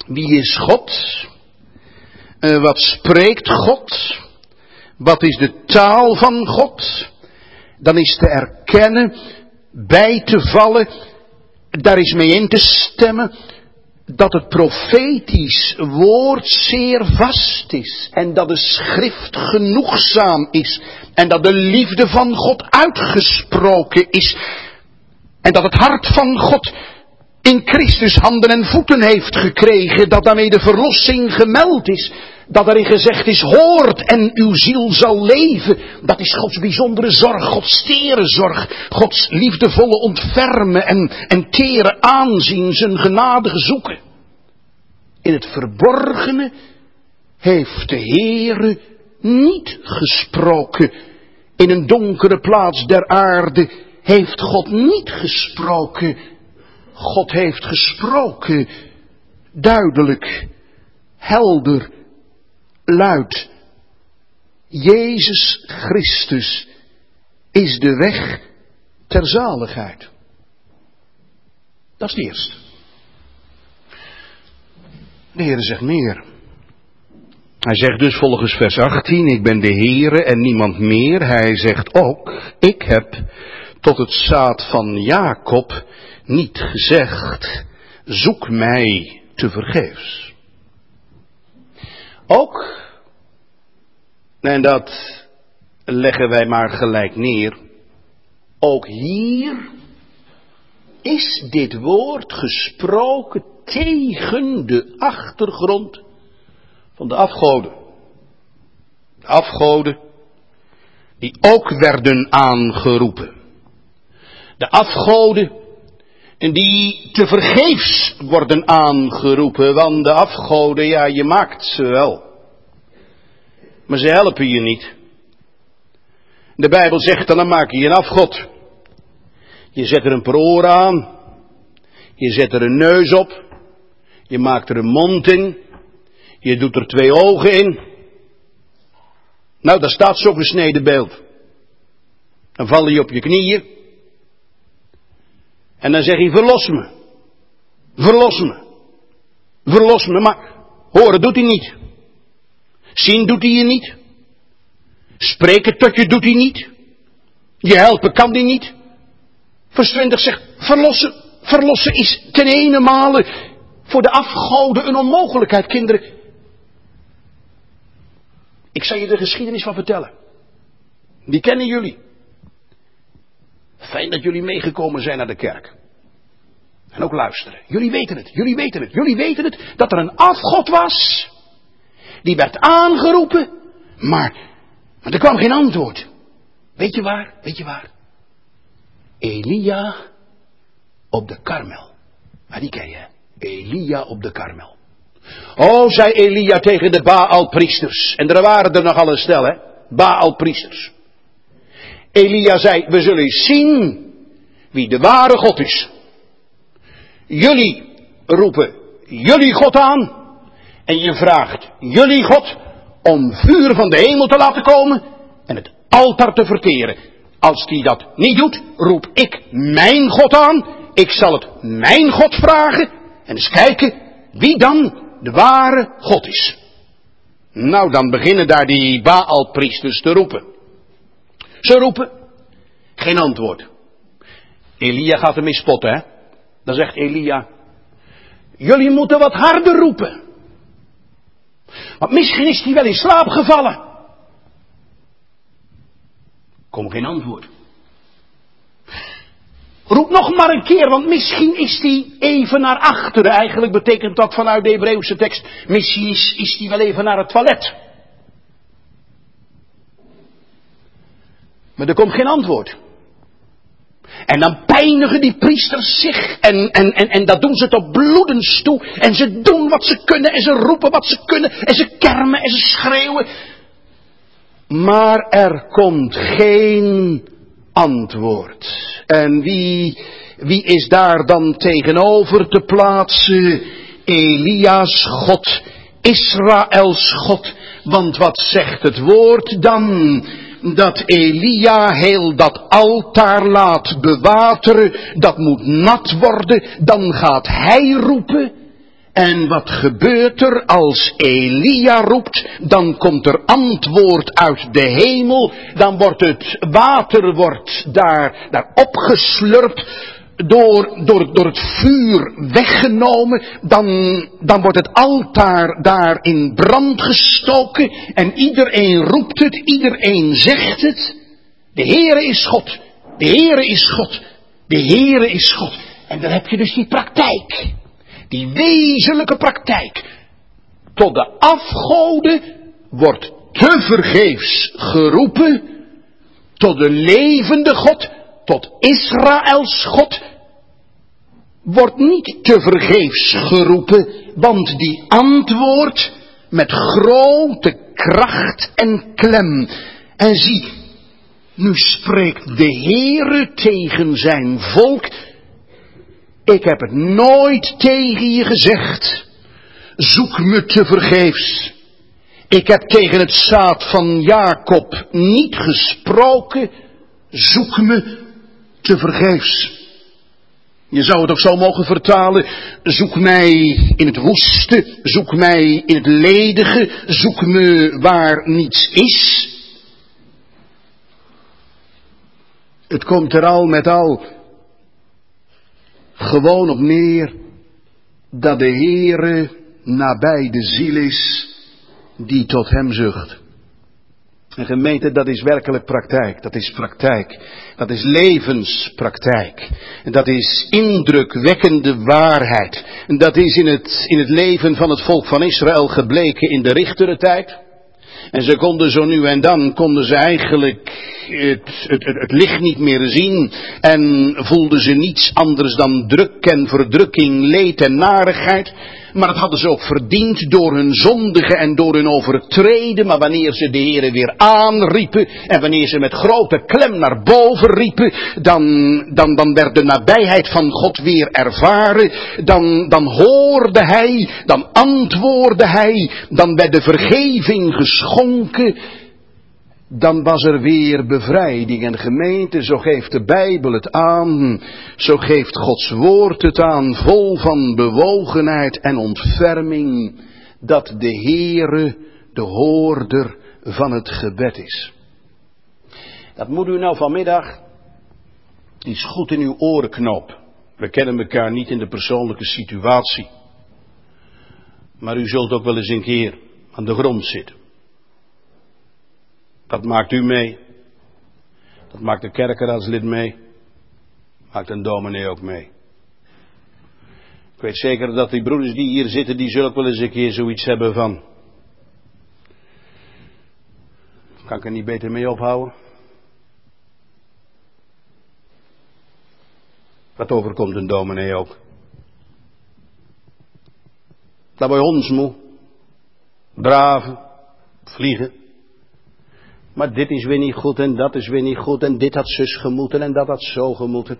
Wie is God? Wat spreekt God? Wat is de taal van God? Dan is te erkennen, bij te vallen, daar is mee in te stemmen, dat het profetisch woord zeer vast is. En dat de schrift genoegzaam is. En dat de liefde van God uitgesproken is. En dat het hart van God in Christus handen en voeten heeft gekregen. Dat daarmee de verlossing gemeld is. Dat erin gezegd is, hoort en uw ziel zal leven. Dat is Gods bijzondere zorg, Gods tere zorg. Gods liefdevolle ontfermen en tere aanzien, zijn genadige zoeken. In het verborgene heeft de Heere niet gesproken. In een donkere plaats der aarde heeft God niet gesproken. God heeft gesproken, duidelijk, helder, luid. Jezus Christus is de weg ter zaligheid. Dat is het eerste. De Heere zegt meer. Hij zegt dus volgens vers 18, ik ben de Heere en niemand meer. Hij zegt ook, ik heb tot het zaad van Jacob niet gezegd, zoek mij tevergeefs. Ook, en dat leggen wij maar gelijk neer, ook hier is dit woord gesproken tegen de achtergrond van de afgoden. De afgoden die ook werden aangeroepen. De afgoden die tevergeefs worden aangeroepen, want de afgoden, ja, je maakt ze wel. Maar ze helpen je niet. De Bijbel zegt dan maak je een afgod. Je zet er een per oor aan. Je zet er een neus op. Je maakt er een mond in. Je doet er 2 ogen in. Nou, daar staat zo'n gesneden beeld. Dan val je op je knieën. En dan zeg je, verlos me. Verlos me. Verlos me. Maar horen doet hij niet. Zien doet hij je niet. Spreken tot je doet hij niet. Je helpen kan hij niet. Vers 20 zegt, verlossen. Verlossen is ten ene male voor de afgoden een onmogelijkheid, kinderen. Ik zal je de geschiedenis van vertellen. Die kennen jullie. Fijn dat jullie meegekomen zijn naar de kerk. En ook luisteren. Jullie weten het, jullie weten het, jullie weten het. Dat er een afgod was. Die werd aangeroepen. Maar er kwam geen antwoord. Weet je waar? Weet je waar? Elia op de Karmel. Maar die ken je. Elia op de Karmel. Oh, zei Elia tegen de Baalpriesters. En er waren er nogal een stel, hè. Baalpriesters. Elia zei, we zullen eens zien wie de ware God is. Jullie roepen jullie God aan. En je vraagt jullie God om vuur van de hemel te laten komen en het altaar te verteren. Als die dat niet doet, roep ik mijn God aan. Ik zal het mijn God vragen. En eens kijken wie dan de ware God is. Nou, dan beginnen daar die Baalpriesters te roepen. Ze roepen. Geen antwoord. Elia gaat ermee spotten, hè. Dan zegt Elia. Jullie moeten wat harder roepen. Want misschien is hij wel in slaap gevallen. Kom geen antwoord. Roep nog maar een keer, want misschien is hij even naar achteren. Eigenlijk betekent dat vanuit de Hebreeuwse tekst. Misschien is hij wel even naar het toilet. Maar er komt geen antwoord. En dan pijnigen die priesters zich. En dat doen ze tot bloedens toe. En ze doen wat ze kunnen. En ze roepen wat ze kunnen. En ze kermen en ze schreeuwen. Maar er komt geen antwoord. En wie is daar dan tegenover te plaatsen? Elia's God. Israëls God. Want wat zegt het woord dan? Dat Elia heel dat altaar laat bewateren, dat moet nat worden, dan gaat hij roepen En wat gebeurt er als Elia roept? Dan komt er antwoord uit de hemel. Dan wordt het water daar opgeslurpt. Door het vuur weggenomen. Dan wordt het altaar daar in brand gestoken. En iedereen roept het. Iedereen zegt het. De Heere is God. De Heere is God. De Heere is God. En dan heb je dus die praktijk. Die wezenlijke praktijk. Tot de afgoden wordt tevergeefs geroepen. Tot de levende God. Tot Israëls God. Wordt niet tevergeefs geroepen. Want die antwoordt met grote kracht en klem. En zie, nu spreekt de Heere tegen zijn volk. Ik heb het nooit tegen je gezegd. Zoek me tevergeefs. Ik heb tegen het zaad van Jacob niet gesproken. Zoek me tevergeefs. Je zou het ook zo mogen vertalen. Zoek mij in het woeste. Zoek mij in het ledige. Zoek me waar niets is. Het komt er al met al gewoon op neer dat de Heere nabij de ziel is die tot hem zucht. En gemeente, dat is werkelijk praktijk. Dat is praktijk. Dat is levenspraktijk. En dat is indrukwekkende waarheid. En dat is in het leven van het volk van Israël gebleken in de richterentijd. En ze konden zo nu en dan, eigenlijk het licht niet meer zien. En voelden ze niets anders dan druk en verdrukking, leed en narigheid. Maar dat hadden ze ook verdiend door hun zondigen en door hun overtreden. Maar wanneer ze de Heere weer aanriepen en wanneer ze met grote klem naar boven riepen, dan werd de nabijheid van God weer ervaren. Dan hoorde hij, dan antwoordde hij, dan werd de vergeving geschonken. Dan was er weer bevrijding. En gemeente, zo geeft de Bijbel het aan. Zo geeft Gods woord het aan. Vol van bewogenheid en ontferming. Dat de Heere de hoorder van het gebed is. Dat moet u nou vanmiddag iets goed in uw oren knopen. We kennen elkaar niet in de persoonlijke situatie. Maar u zult ook wel eens een keer aan de grond zitten. Dat maakt u mee. Dat maakt de kerkeraadslid mee. Maakt een dominee ook mee. Ik weet zeker dat die broeders die hier zitten, die zullen ook wel eens een keer zoiets hebben van. Kan ik er niet beter mee ophouden? Dat overkomt een dominee ook. Dat bij ons moe. Draven. Vliegen. Maar dit is weer niet goed en dat is weer niet goed en dit had zus gemoeten en dat had zo gemoeten.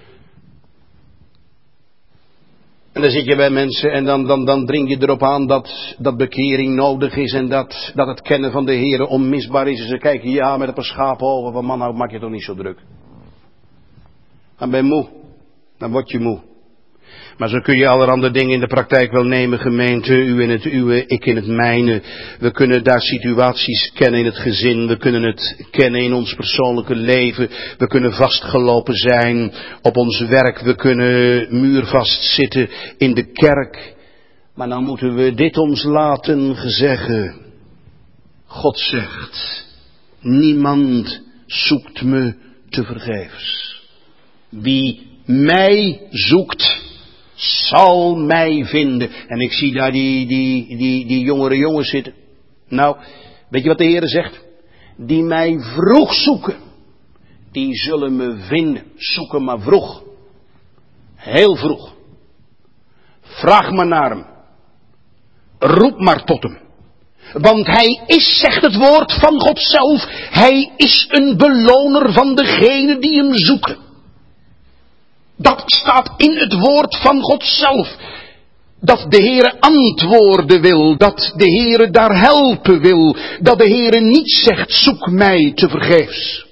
En dan zit je bij mensen en dan dring je erop aan dat bekering nodig is en dat het kennen van de Heere onmisbaar is. En ze kijken ja met een paar schapenogen van man, nou maak je toch niet zo druk. Dan ben je moe, dan word je moe. Maar zo kun je allerhande dingen in de praktijk wel nemen, gemeente. U in het uwe, ik in het mijne. We kunnen daar situaties kennen in het gezin. We kunnen het kennen in ons persoonlijke leven. We kunnen vastgelopen zijn op ons werk. We kunnen muurvast zitten in de kerk. Maar dan moeten we dit ons laten gezeggen. God zegt, niemand zoekt me tevergeefs. Wie mij zoekt, zal mij vinden. En ik zie daar die jongere jongens zitten. Nou, weet je wat de Heere zegt? Die mij vroeg zoeken, die zullen me vinden. Zoeken maar vroeg. Heel vroeg. Vraag maar naar hem. Roep maar tot hem. Want hij is, zegt het woord van God zelf, hij is een beloner van degenen die hem zoeken. Dat staat in het woord van God zelf. Dat de Heere antwoorden wil. Dat de Heere daar helpen wil. Dat de Heere niet zegt, zoek mij tevergeefs.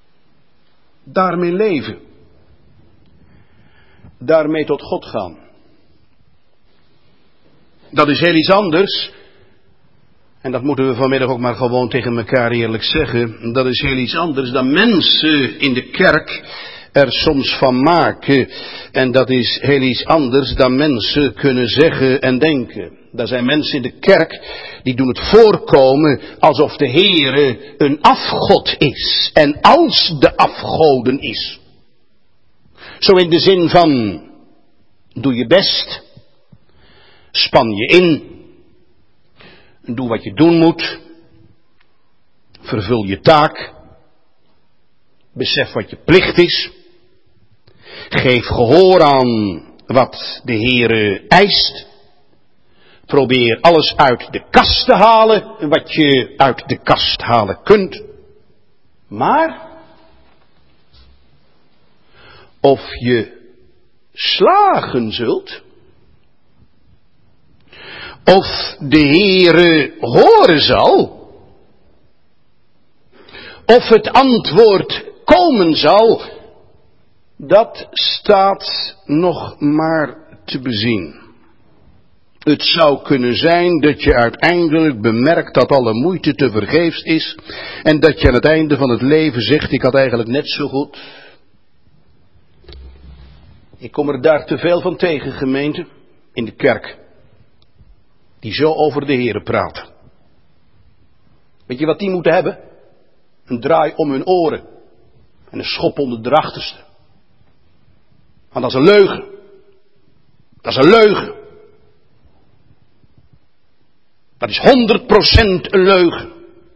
Daarmee leven. Daarmee tot God gaan. Dat is heel iets anders. En dat moeten we vanmiddag ook maar gewoon tegen elkaar eerlijk zeggen. Dat is heel iets anders dan mensen in de kerk er soms van maken. En dat is heel iets anders dan mensen kunnen zeggen en denken. Daar zijn mensen in de kerk die doen het voorkomen alsof de Heere een afgod is. En als de afgoden is. Zo in de zin van, doe je best, span je in, doe wat je doen moet, vervul je taak, besef wat je plicht is, geef gehoor aan wat de Heere eist, probeer alles uit de kast te halen wat je uit de kast halen kunt, maar of je slagen zult, of de Heere horen zal, of het antwoord komen zal, dat staat nog maar te bezien. Het zou kunnen zijn dat je uiteindelijk bemerkt dat alle moeite te vergeefs is en dat je aan het einde van het leven zegt, ik had eigenlijk net zo goed. Ik kom er daar te veel van tegen, gemeente, in de kerk, die zo over de Heere praten. Weet je wat die moeten hebben? Een draai om hun oren en een schop onder de achterste. Want dat is een leugen. Dat is een leugen. Dat is 100% een leugen.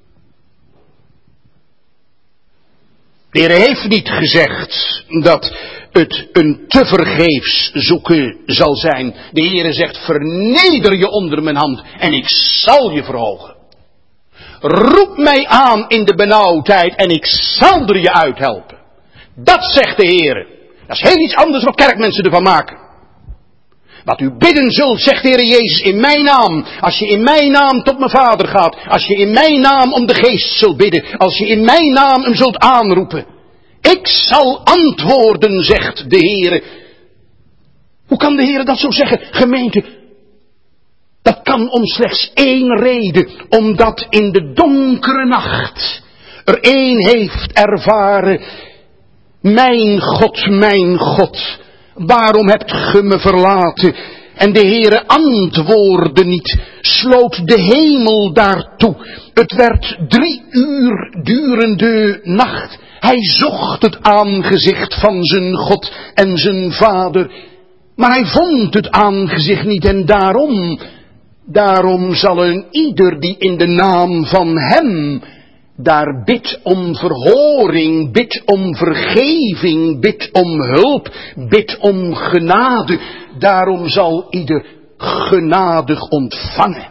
De Heer heeft niet gezegd dat het een tevergeefs zoeken zal zijn. De Heer zegt, verneder je onder mijn hand en ik zal je verhogen. Roep mij aan in de benauwdheid en ik zal er je uithelpen. Dat zegt de Heer. Dat is heel iets anders wat kerkmensen ervan maken. Wat u bidden zult, zegt de Heer Jezus, in mijn naam. Als je in mijn naam tot mijn Vader gaat. Als je in mijn naam om de Geest zult bidden. Als je in mijn naam hem zult aanroepen. Ik zal antwoorden, zegt de Heer. Hoe kan de Heer dat zo zeggen? Gemeente, dat kan om slechts één reden. Omdat in de donkere nacht er één heeft ervaren. Mijn God, waarom hebt ge me verlaten? En de Heere antwoordde niet, sloot de hemel daartoe. Het werd 3 uur durende nacht. Hij zocht het aangezicht van zijn God en zijn Vader. Maar hij vond het aangezicht niet en daarom zal een ieder die in de naam van hem daar bidt om verhoring, bidt om vergeving, bidt om hulp, bidt om genade. Daarom zal ieder genadig ontvangen.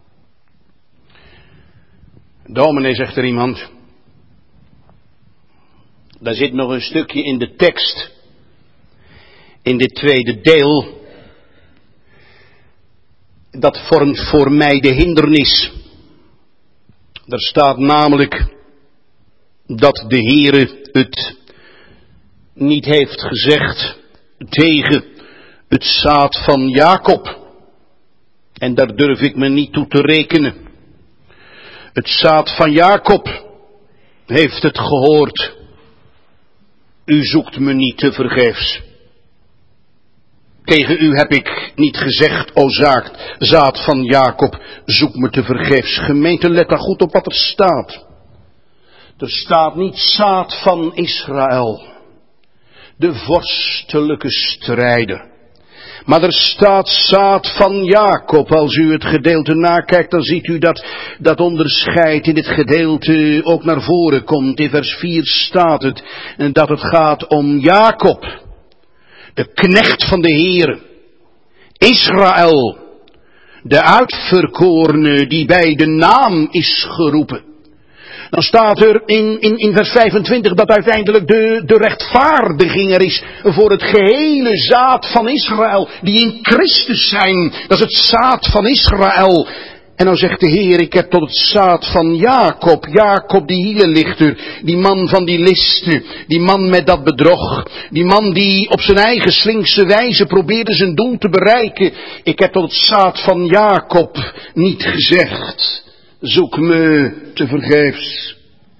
Dominee, zegt er iemand. Daar zit nog een stukje in de tekst. In dit tweede deel. Dat vormt voor mij de hindernis. Er staat namelijk dat de Heere het niet heeft gezegd tegen het zaad van Jacob. En daar durf ik me niet toe te rekenen. Het zaad van Jacob heeft het gehoord. U zoekt me niet te vergeefs. Tegen u heb ik niet gezegd, o zaad van Jacob, zoek me te vergeefs. Gemeente, let daar goed op wat er staat. Er staat niet zaad van Israël, de vorstelijke strijder. Maar er staat zaad van Jacob. Als u het gedeelte nakijkt, dan ziet u dat onderscheid in dit gedeelte ook naar voren komt. In vers 4 staat het, dat het gaat om Jacob. De knecht van de Heere, Israël, de uitverkorene die bij de naam is geroepen. Dan staat er in vers 25 dat uiteindelijk de rechtvaardiging er is voor het gehele zaad van Israël, die in Christus zijn. Dat is het zaad van Israël. En dan zegt de Heer, ik heb tot het zaad van Jacob, Jacob die hielenlichter, die man van die listen, die man met dat bedrog, die man die op zijn eigen slinkse wijze probeerde zijn doel te bereiken. Ik heb tot het zaad van Jacob niet gezegd, zoek me te vergeefs.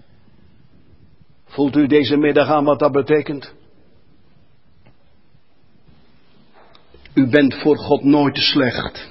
Voelt u deze middag aan wat dat betekent? U bent voor God nooit te slecht.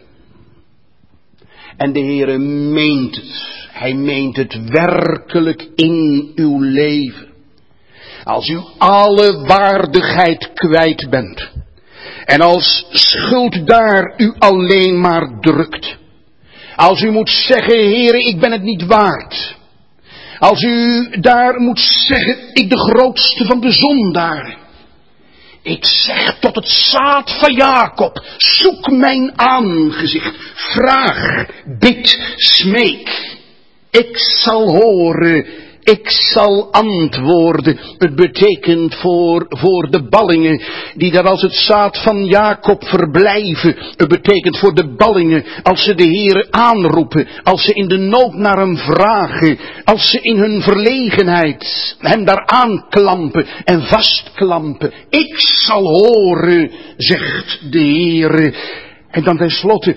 En de Heere meent het. Hij meent het werkelijk in uw leven. Als u alle waardigheid kwijt bent. En als schuld daar u alleen maar drukt. Als u moet zeggen, Heere, ik ben het niet waard. Als u daar moet zeggen, ik de grootste van de zondaren. Ik zeg tot het zaad van Jacob, zoek mijn aangezicht, vraag, bid, smeek. Ik zal horen, ik zal antwoorden. Het betekent voor de ballingen die daar als het zaad van Jacob verblijven. Het betekent voor de ballingen als ze de Heere aanroepen, als ze in de nood naar hem vragen, als ze in hun verlegenheid hem daar aanklampen en vastklampen. Ik zal horen, zegt de Heere. En dan tenslotte,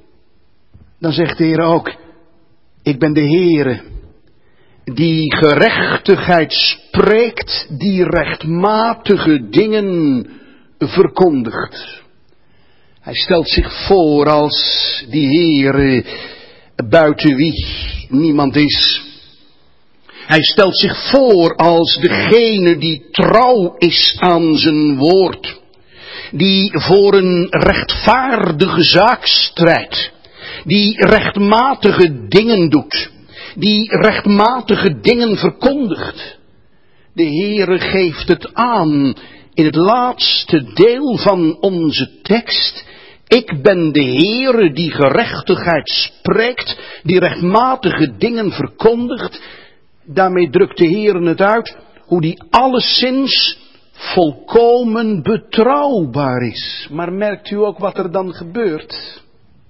dan zegt de Heere ook, ik ben de Heere die gerechtigheid spreekt, die rechtmatige dingen verkondigt. Hij stelt zich voor als die Heere buiten wie niemand is. Hij stelt zich voor als degene die trouw is aan zijn woord. Die voor een rechtvaardige zaak strijdt. Die rechtmatige dingen doet. Die rechtmatige dingen verkondigt. De Heere geeft het aan in het laatste deel van onze tekst. Ik ben de Heere die gerechtigheid spreekt, die rechtmatige dingen verkondigt. Daarmee drukt de Heere het uit hoe die alleszins volkomen betrouwbaar is. Maar merkt u ook wat er dan gebeurt?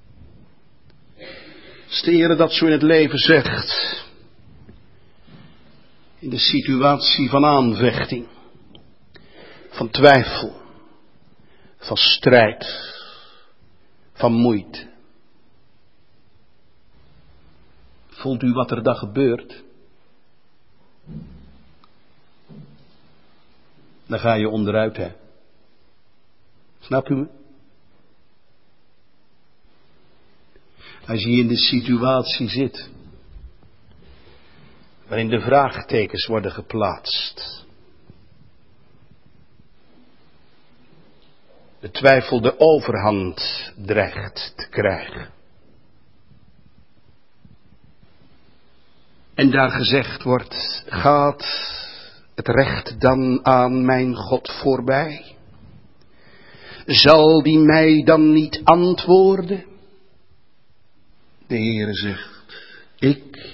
Als de Heere dat zo in het leven zegt, in de situatie van aanvechting, van twijfel, van strijd, van moeite. Voelt u wat er dan gebeurt? Dan ga je onderuit, hè. Snap u me? Als je in de situatie zit, waarin de vraagtekens worden geplaatst. De twijfel de overhand dreigt te krijgen. En daar gezegd wordt, gaat het recht dan aan mijn God voorbij? Zal die mij dan niet antwoorden? De Heere zegt, ik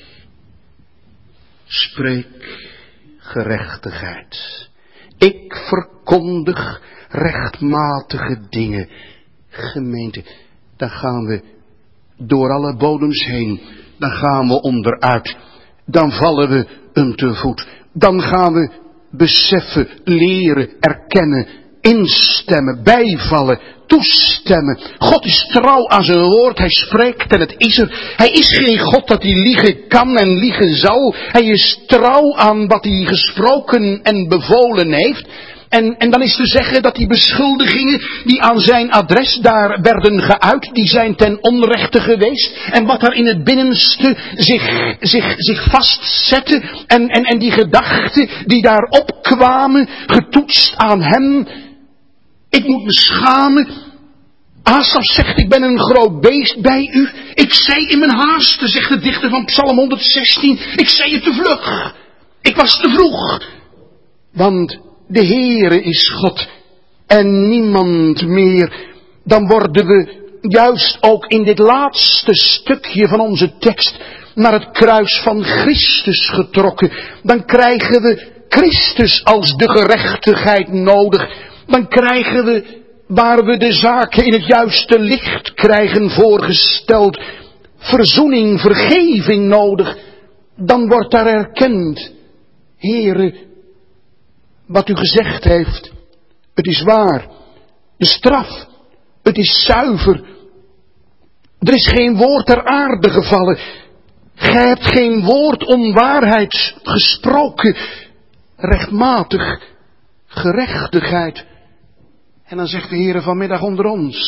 spreek gerechtigheid. Ik verkondig rechtmatige dingen. Gemeente, dan gaan we door alle bodems heen. Dan gaan we onderuit. Dan vallen we hem te voet. Dan gaan we beseffen, leren, erkennen, instemmen, bijvallen, toestemmen. God is trouw aan zijn woord. Hij spreekt en het is er. Hij is geen God dat hij liegen kan en liegen zal. Hij is trouw aan wat hij gesproken en bevolen heeft. En dan is te zeggen dat die beschuldigingen die aan zijn adres daar werden geuit, die zijn ten onrechte geweest. En wat daar in het binnenste zich vastzette en die gedachten die daar opkwamen, getoetst aan hem. Ik moet me schamen. Asaf zegt, ik ben een groot beest bij u. Ik zei in mijn haaste, zegt de dichter van Psalm 116, ik zei het te vlug. Ik was te vroeg. Want de Heere is God en niemand meer. Dan worden we juist ook in dit laatste stukje van onze tekst naar het kruis van Christus getrokken. Dan krijgen we Christus als de gerechtigheid nodig. Dan krijgen we, waar we de zaken in het juiste licht krijgen voorgesteld, verzoening, vergeving nodig, dan wordt daar erkend, Heere, wat u gezegd heeft, het is waar. De straf, het is zuiver. Er is geen woord ter aarde gevallen. Gij hebt geen woord onwaarheid gesproken. Rechtmatig, gerechtigheid. En dan zegt de Heere vanmiddag onder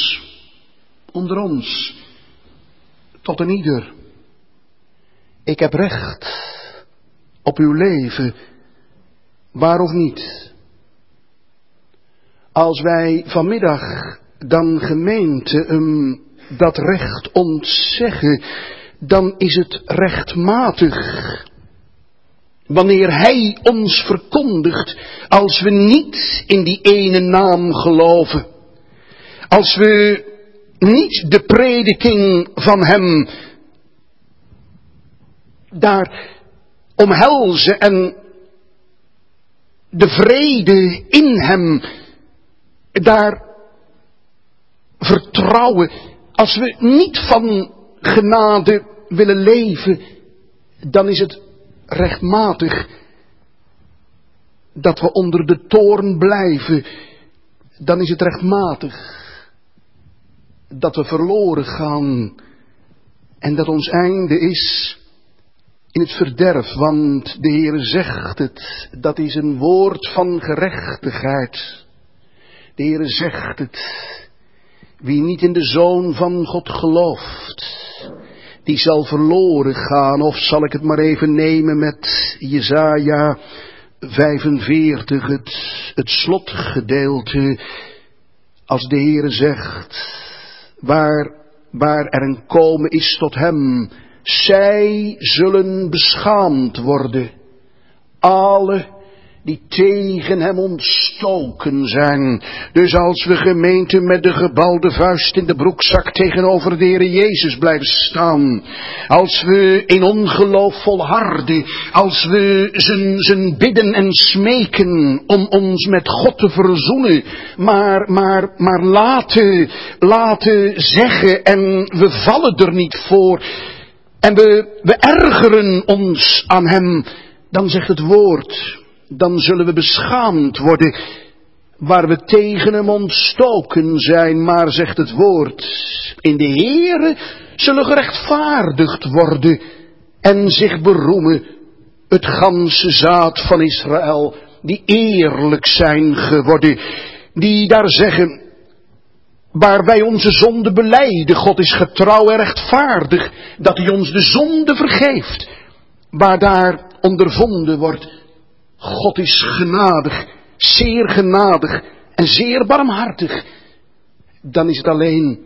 ons, tot een ieder. Ik heb recht op uw leven, waar of niet. Als wij vanmiddag dan gemeente dat recht ontzeggen, dan is het rechtmatig. Wanneer Hij ons verkondigt, als we niet in die ene naam geloven. Als we niet de prediking van Hem daar omhelzen en de vrede in Hem daar vertrouwen. Als we niet van genade willen leven, dan is het rechtmatig dat we onder de toorn blijven. Dan is het rechtmatig dat we verloren gaan en dat ons einde is in het verderf, want de Heer zegt het, dat is een woord van gerechtigheid. De Heer zegt het, wie niet in de Zoon van God gelooft, die zal verloren gaan. Of zal ik het maar even nemen met Jesaja 45, het slotgedeelte, als de Heer zegt, waar er een komen is tot Hem, zij zullen beschaamd worden. Alle die tegen Hem ontstoken zijn. Dus als we gemeente met de gebalde vuist in de broekzak tegenover de Heer Jezus blijven staan. Als we in ongeloof volharden. Als we zijn bidden en smeken om ons met God te verzoenen. Maar laten zeggen en we vallen er niet voor. En we ergeren ons aan Hem. Dan zegt het woord, dan zullen we beschaamd worden, waar we tegen Hem ontstoken zijn. Maar zegt het woord, in de Heere zullen gerechtvaardigd worden en zich beroemen het ganse zaad van Israël, die eerlijk zijn geworden, die daar zeggen, waar wij onze zonde belijden, God is getrouw en rechtvaardig, dat Hij ons de zonde vergeeft. Waar daar ondervonden wordt, God is genadig, zeer genadig en zeer barmhartig. Dan is het alleen,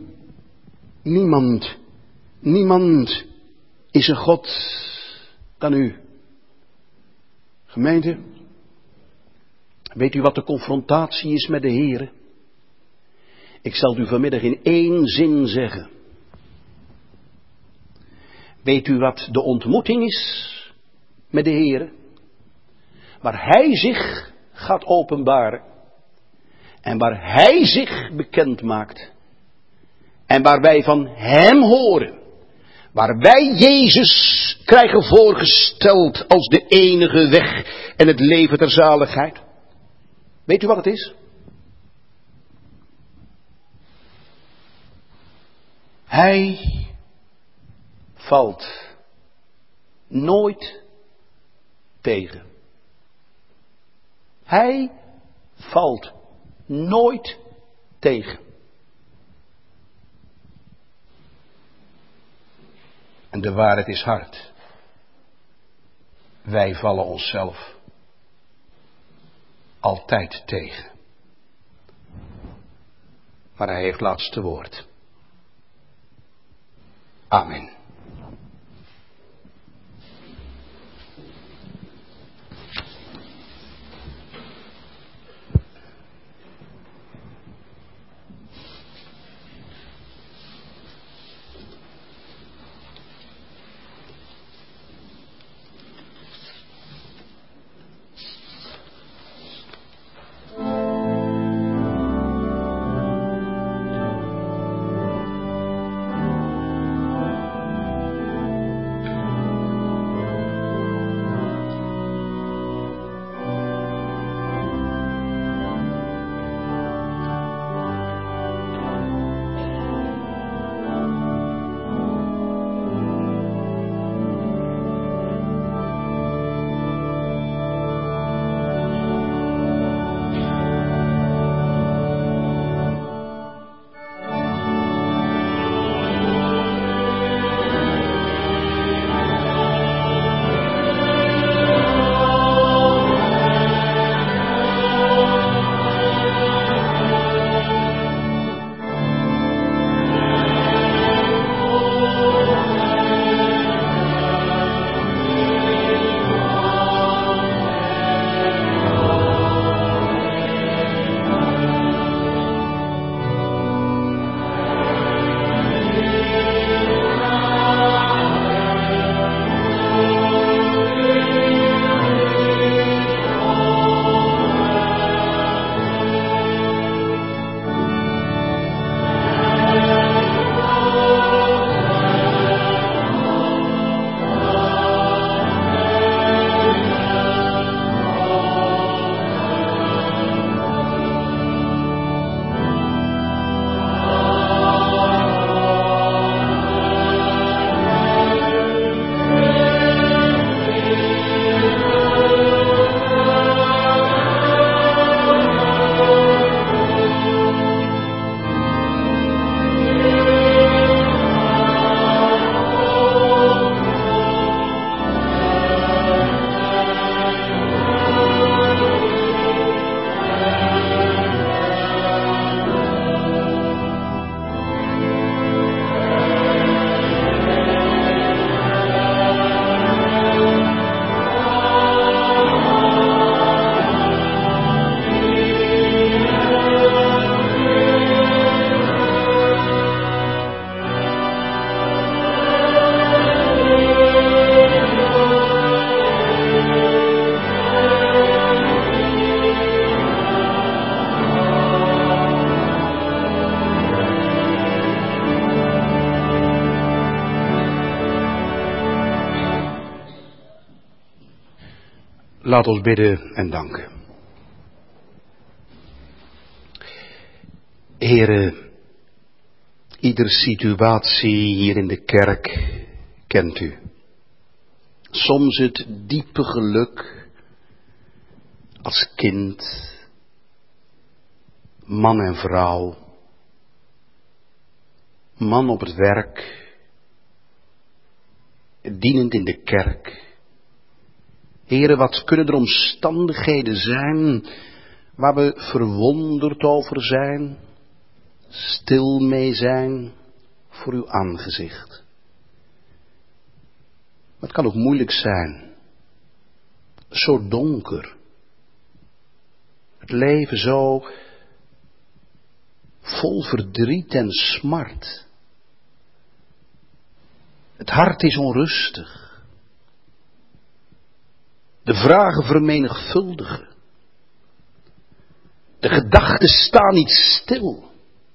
niemand is een God dan u. Gemeente, weet u wat de confrontatie is met de Heere? Ik zal het u vanmiddag in één zin zeggen. Weet u wat de ontmoeting is met de Heere? Waar Hij zich gaat openbaren. En waar Hij zich bekend maakt. En waar wij van Hem horen. Waar wij Jezus krijgen voorgesteld als de enige weg en het leven ter zaligheid. Weet u wat het is? Hij valt nooit tegen. Hij valt nooit tegen. En de waarheid is hard. Wij vallen onszelf altijd tegen. Maar Hij heeft laatste woord. Amen. Laat ons bidden en danken. Heere, iedere situatie hier in de kerk kent u. Soms het diepe geluk als kind, man en vrouw, man op het werk, dienend in de kerk. Heere, wat kunnen er omstandigheden zijn waar we verwonderd over zijn, stil mee zijn voor uw aangezicht. Maar het kan ook moeilijk zijn, zo donker. Het leven zo vol verdriet en smart. Het hart is onrustig. De vragen vermenigvuldigen. De gedachten staan niet stil.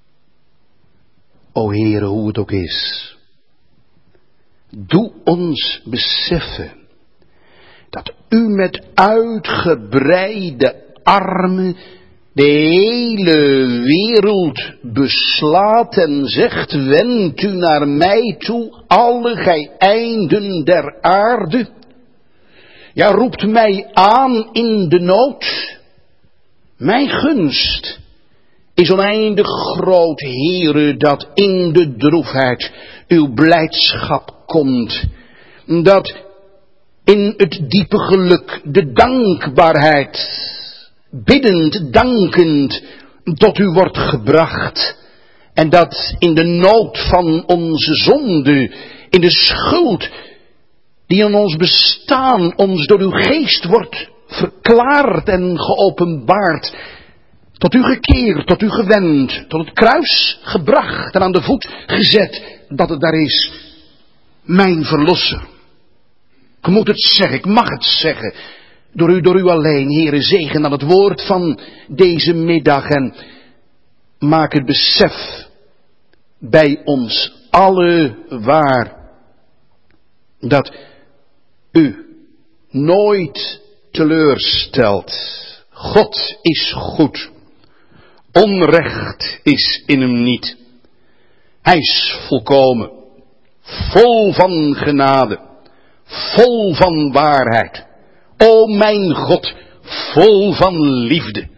O Heere, hoe het ook is. Doe ons beseffen dat u met uitgebreide armen de hele wereld beslaat en zegt, wend u naar mij toe, alle gij einden der aarde. Ja, roept mij aan in de nood. Mijn gunst is oneindig groot, Heere, dat in de droefheid uw blijdschap komt. Dat in het diepe geluk de dankbaarheid, biddend, dankend, tot u wordt gebracht. En dat in de nood van onze zonde, in de schuld die in ons bestaan, ons door uw geest wordt verklaard en geopenbaard, tot u gekeerd, tot u gewend, tot het kruis gebracht en aan de voet gezet, dat het daar is. Mijn verlosser. Ik moet het zeggen, ik mag het zeggen. Door u alleen, Heere, zegen aan het woord van deze middag en maak het besef bij ons allen waar dat u nooit teleurstelt. God is goed. Onrecht is in hem niet. Hij is volkomen. Vol van genade. Vol van waarheid. O mijn God, vol van liefde.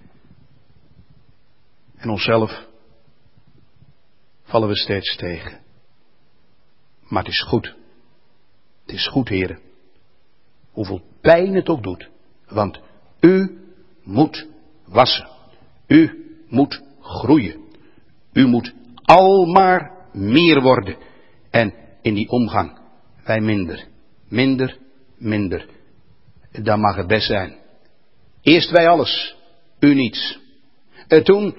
En onszelf vallen we steeds tegen. Maar het is goed. Het is goed, Heere. Hoeveel pijn het ook doet. Want u moet wassen. U moet groeien. U moet almaar meer worden. En in die omgang, wij minder. Minder, minder. Dat mag het best zijn. Eerst wij alles, u niets. Toen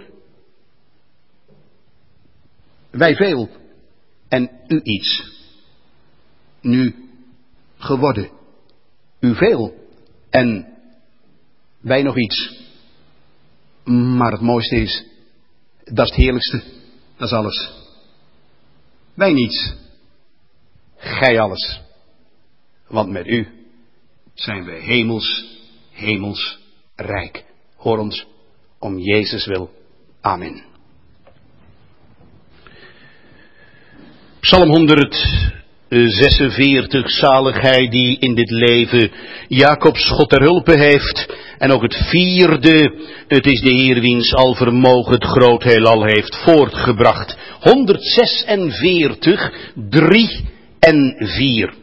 wij veel en u iets. Nu geworden, u veel en wij nog iets. Maar het mooiste is, dat is het heerlijkste, dat is alles. Wij niets, gij alles. Want met u zijn we hemels rijk. Hoor ons om Jezus wil. Amen. Psalm 146, zalig hij die in dit leven Jacobs God ter hulpe heeft. En ook het vierde, het is de Heer wiens alvermogen het groot heelal heeft voortgebracht. 146, 3 en 4.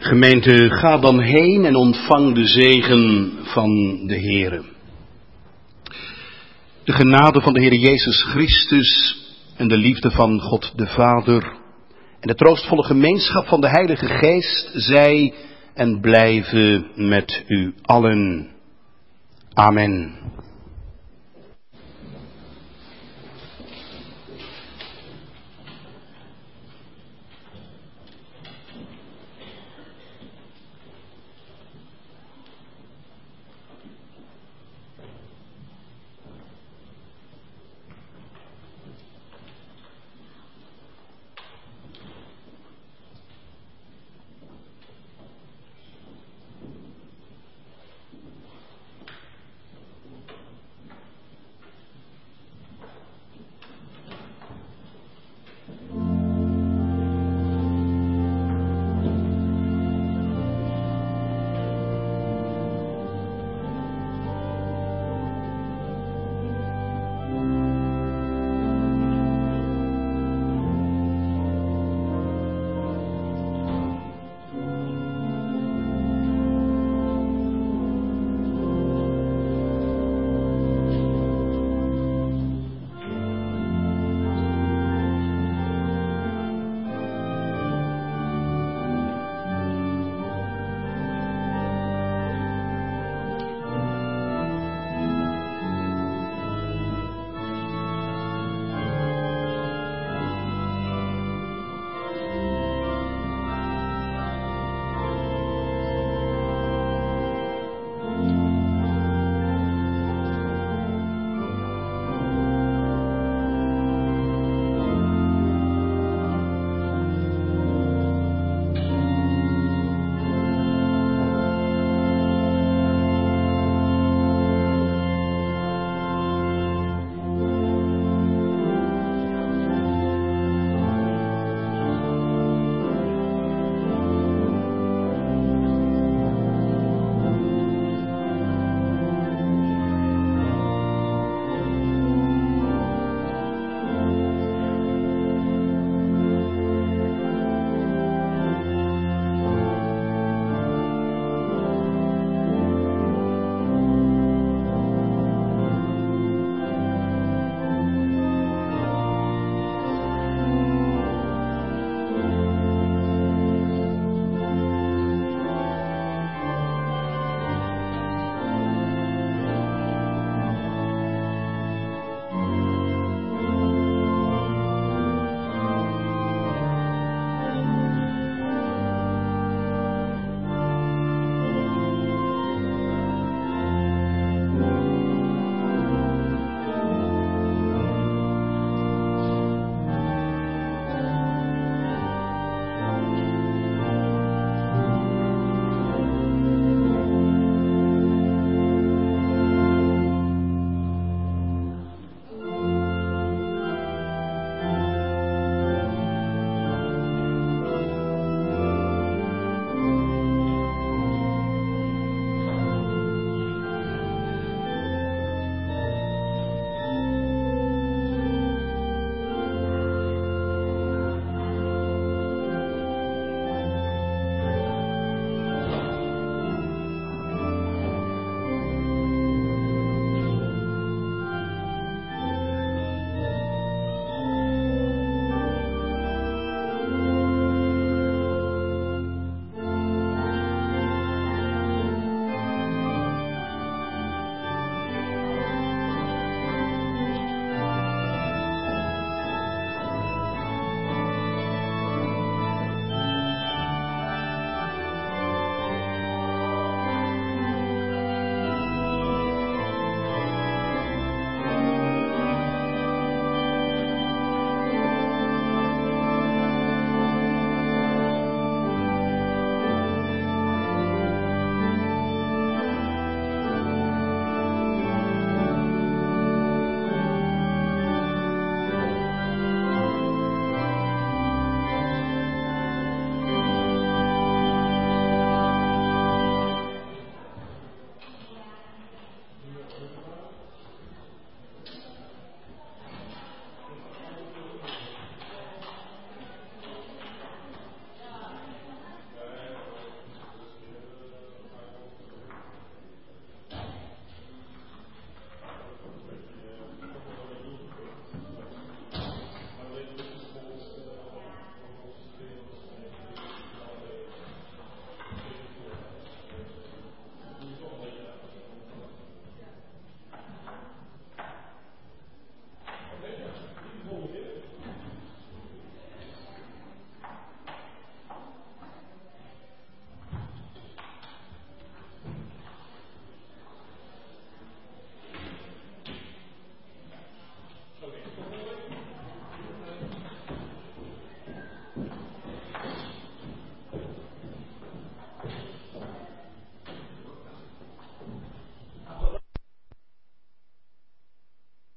Gemeente, ga dan heen en ontvang de zegen van de Heere. De genade van de Heer Jezus Christus en de liefde van God de Vader en de troostvolle gemeenschap van de Heilige Geest zij en blijven met u allen. Amen.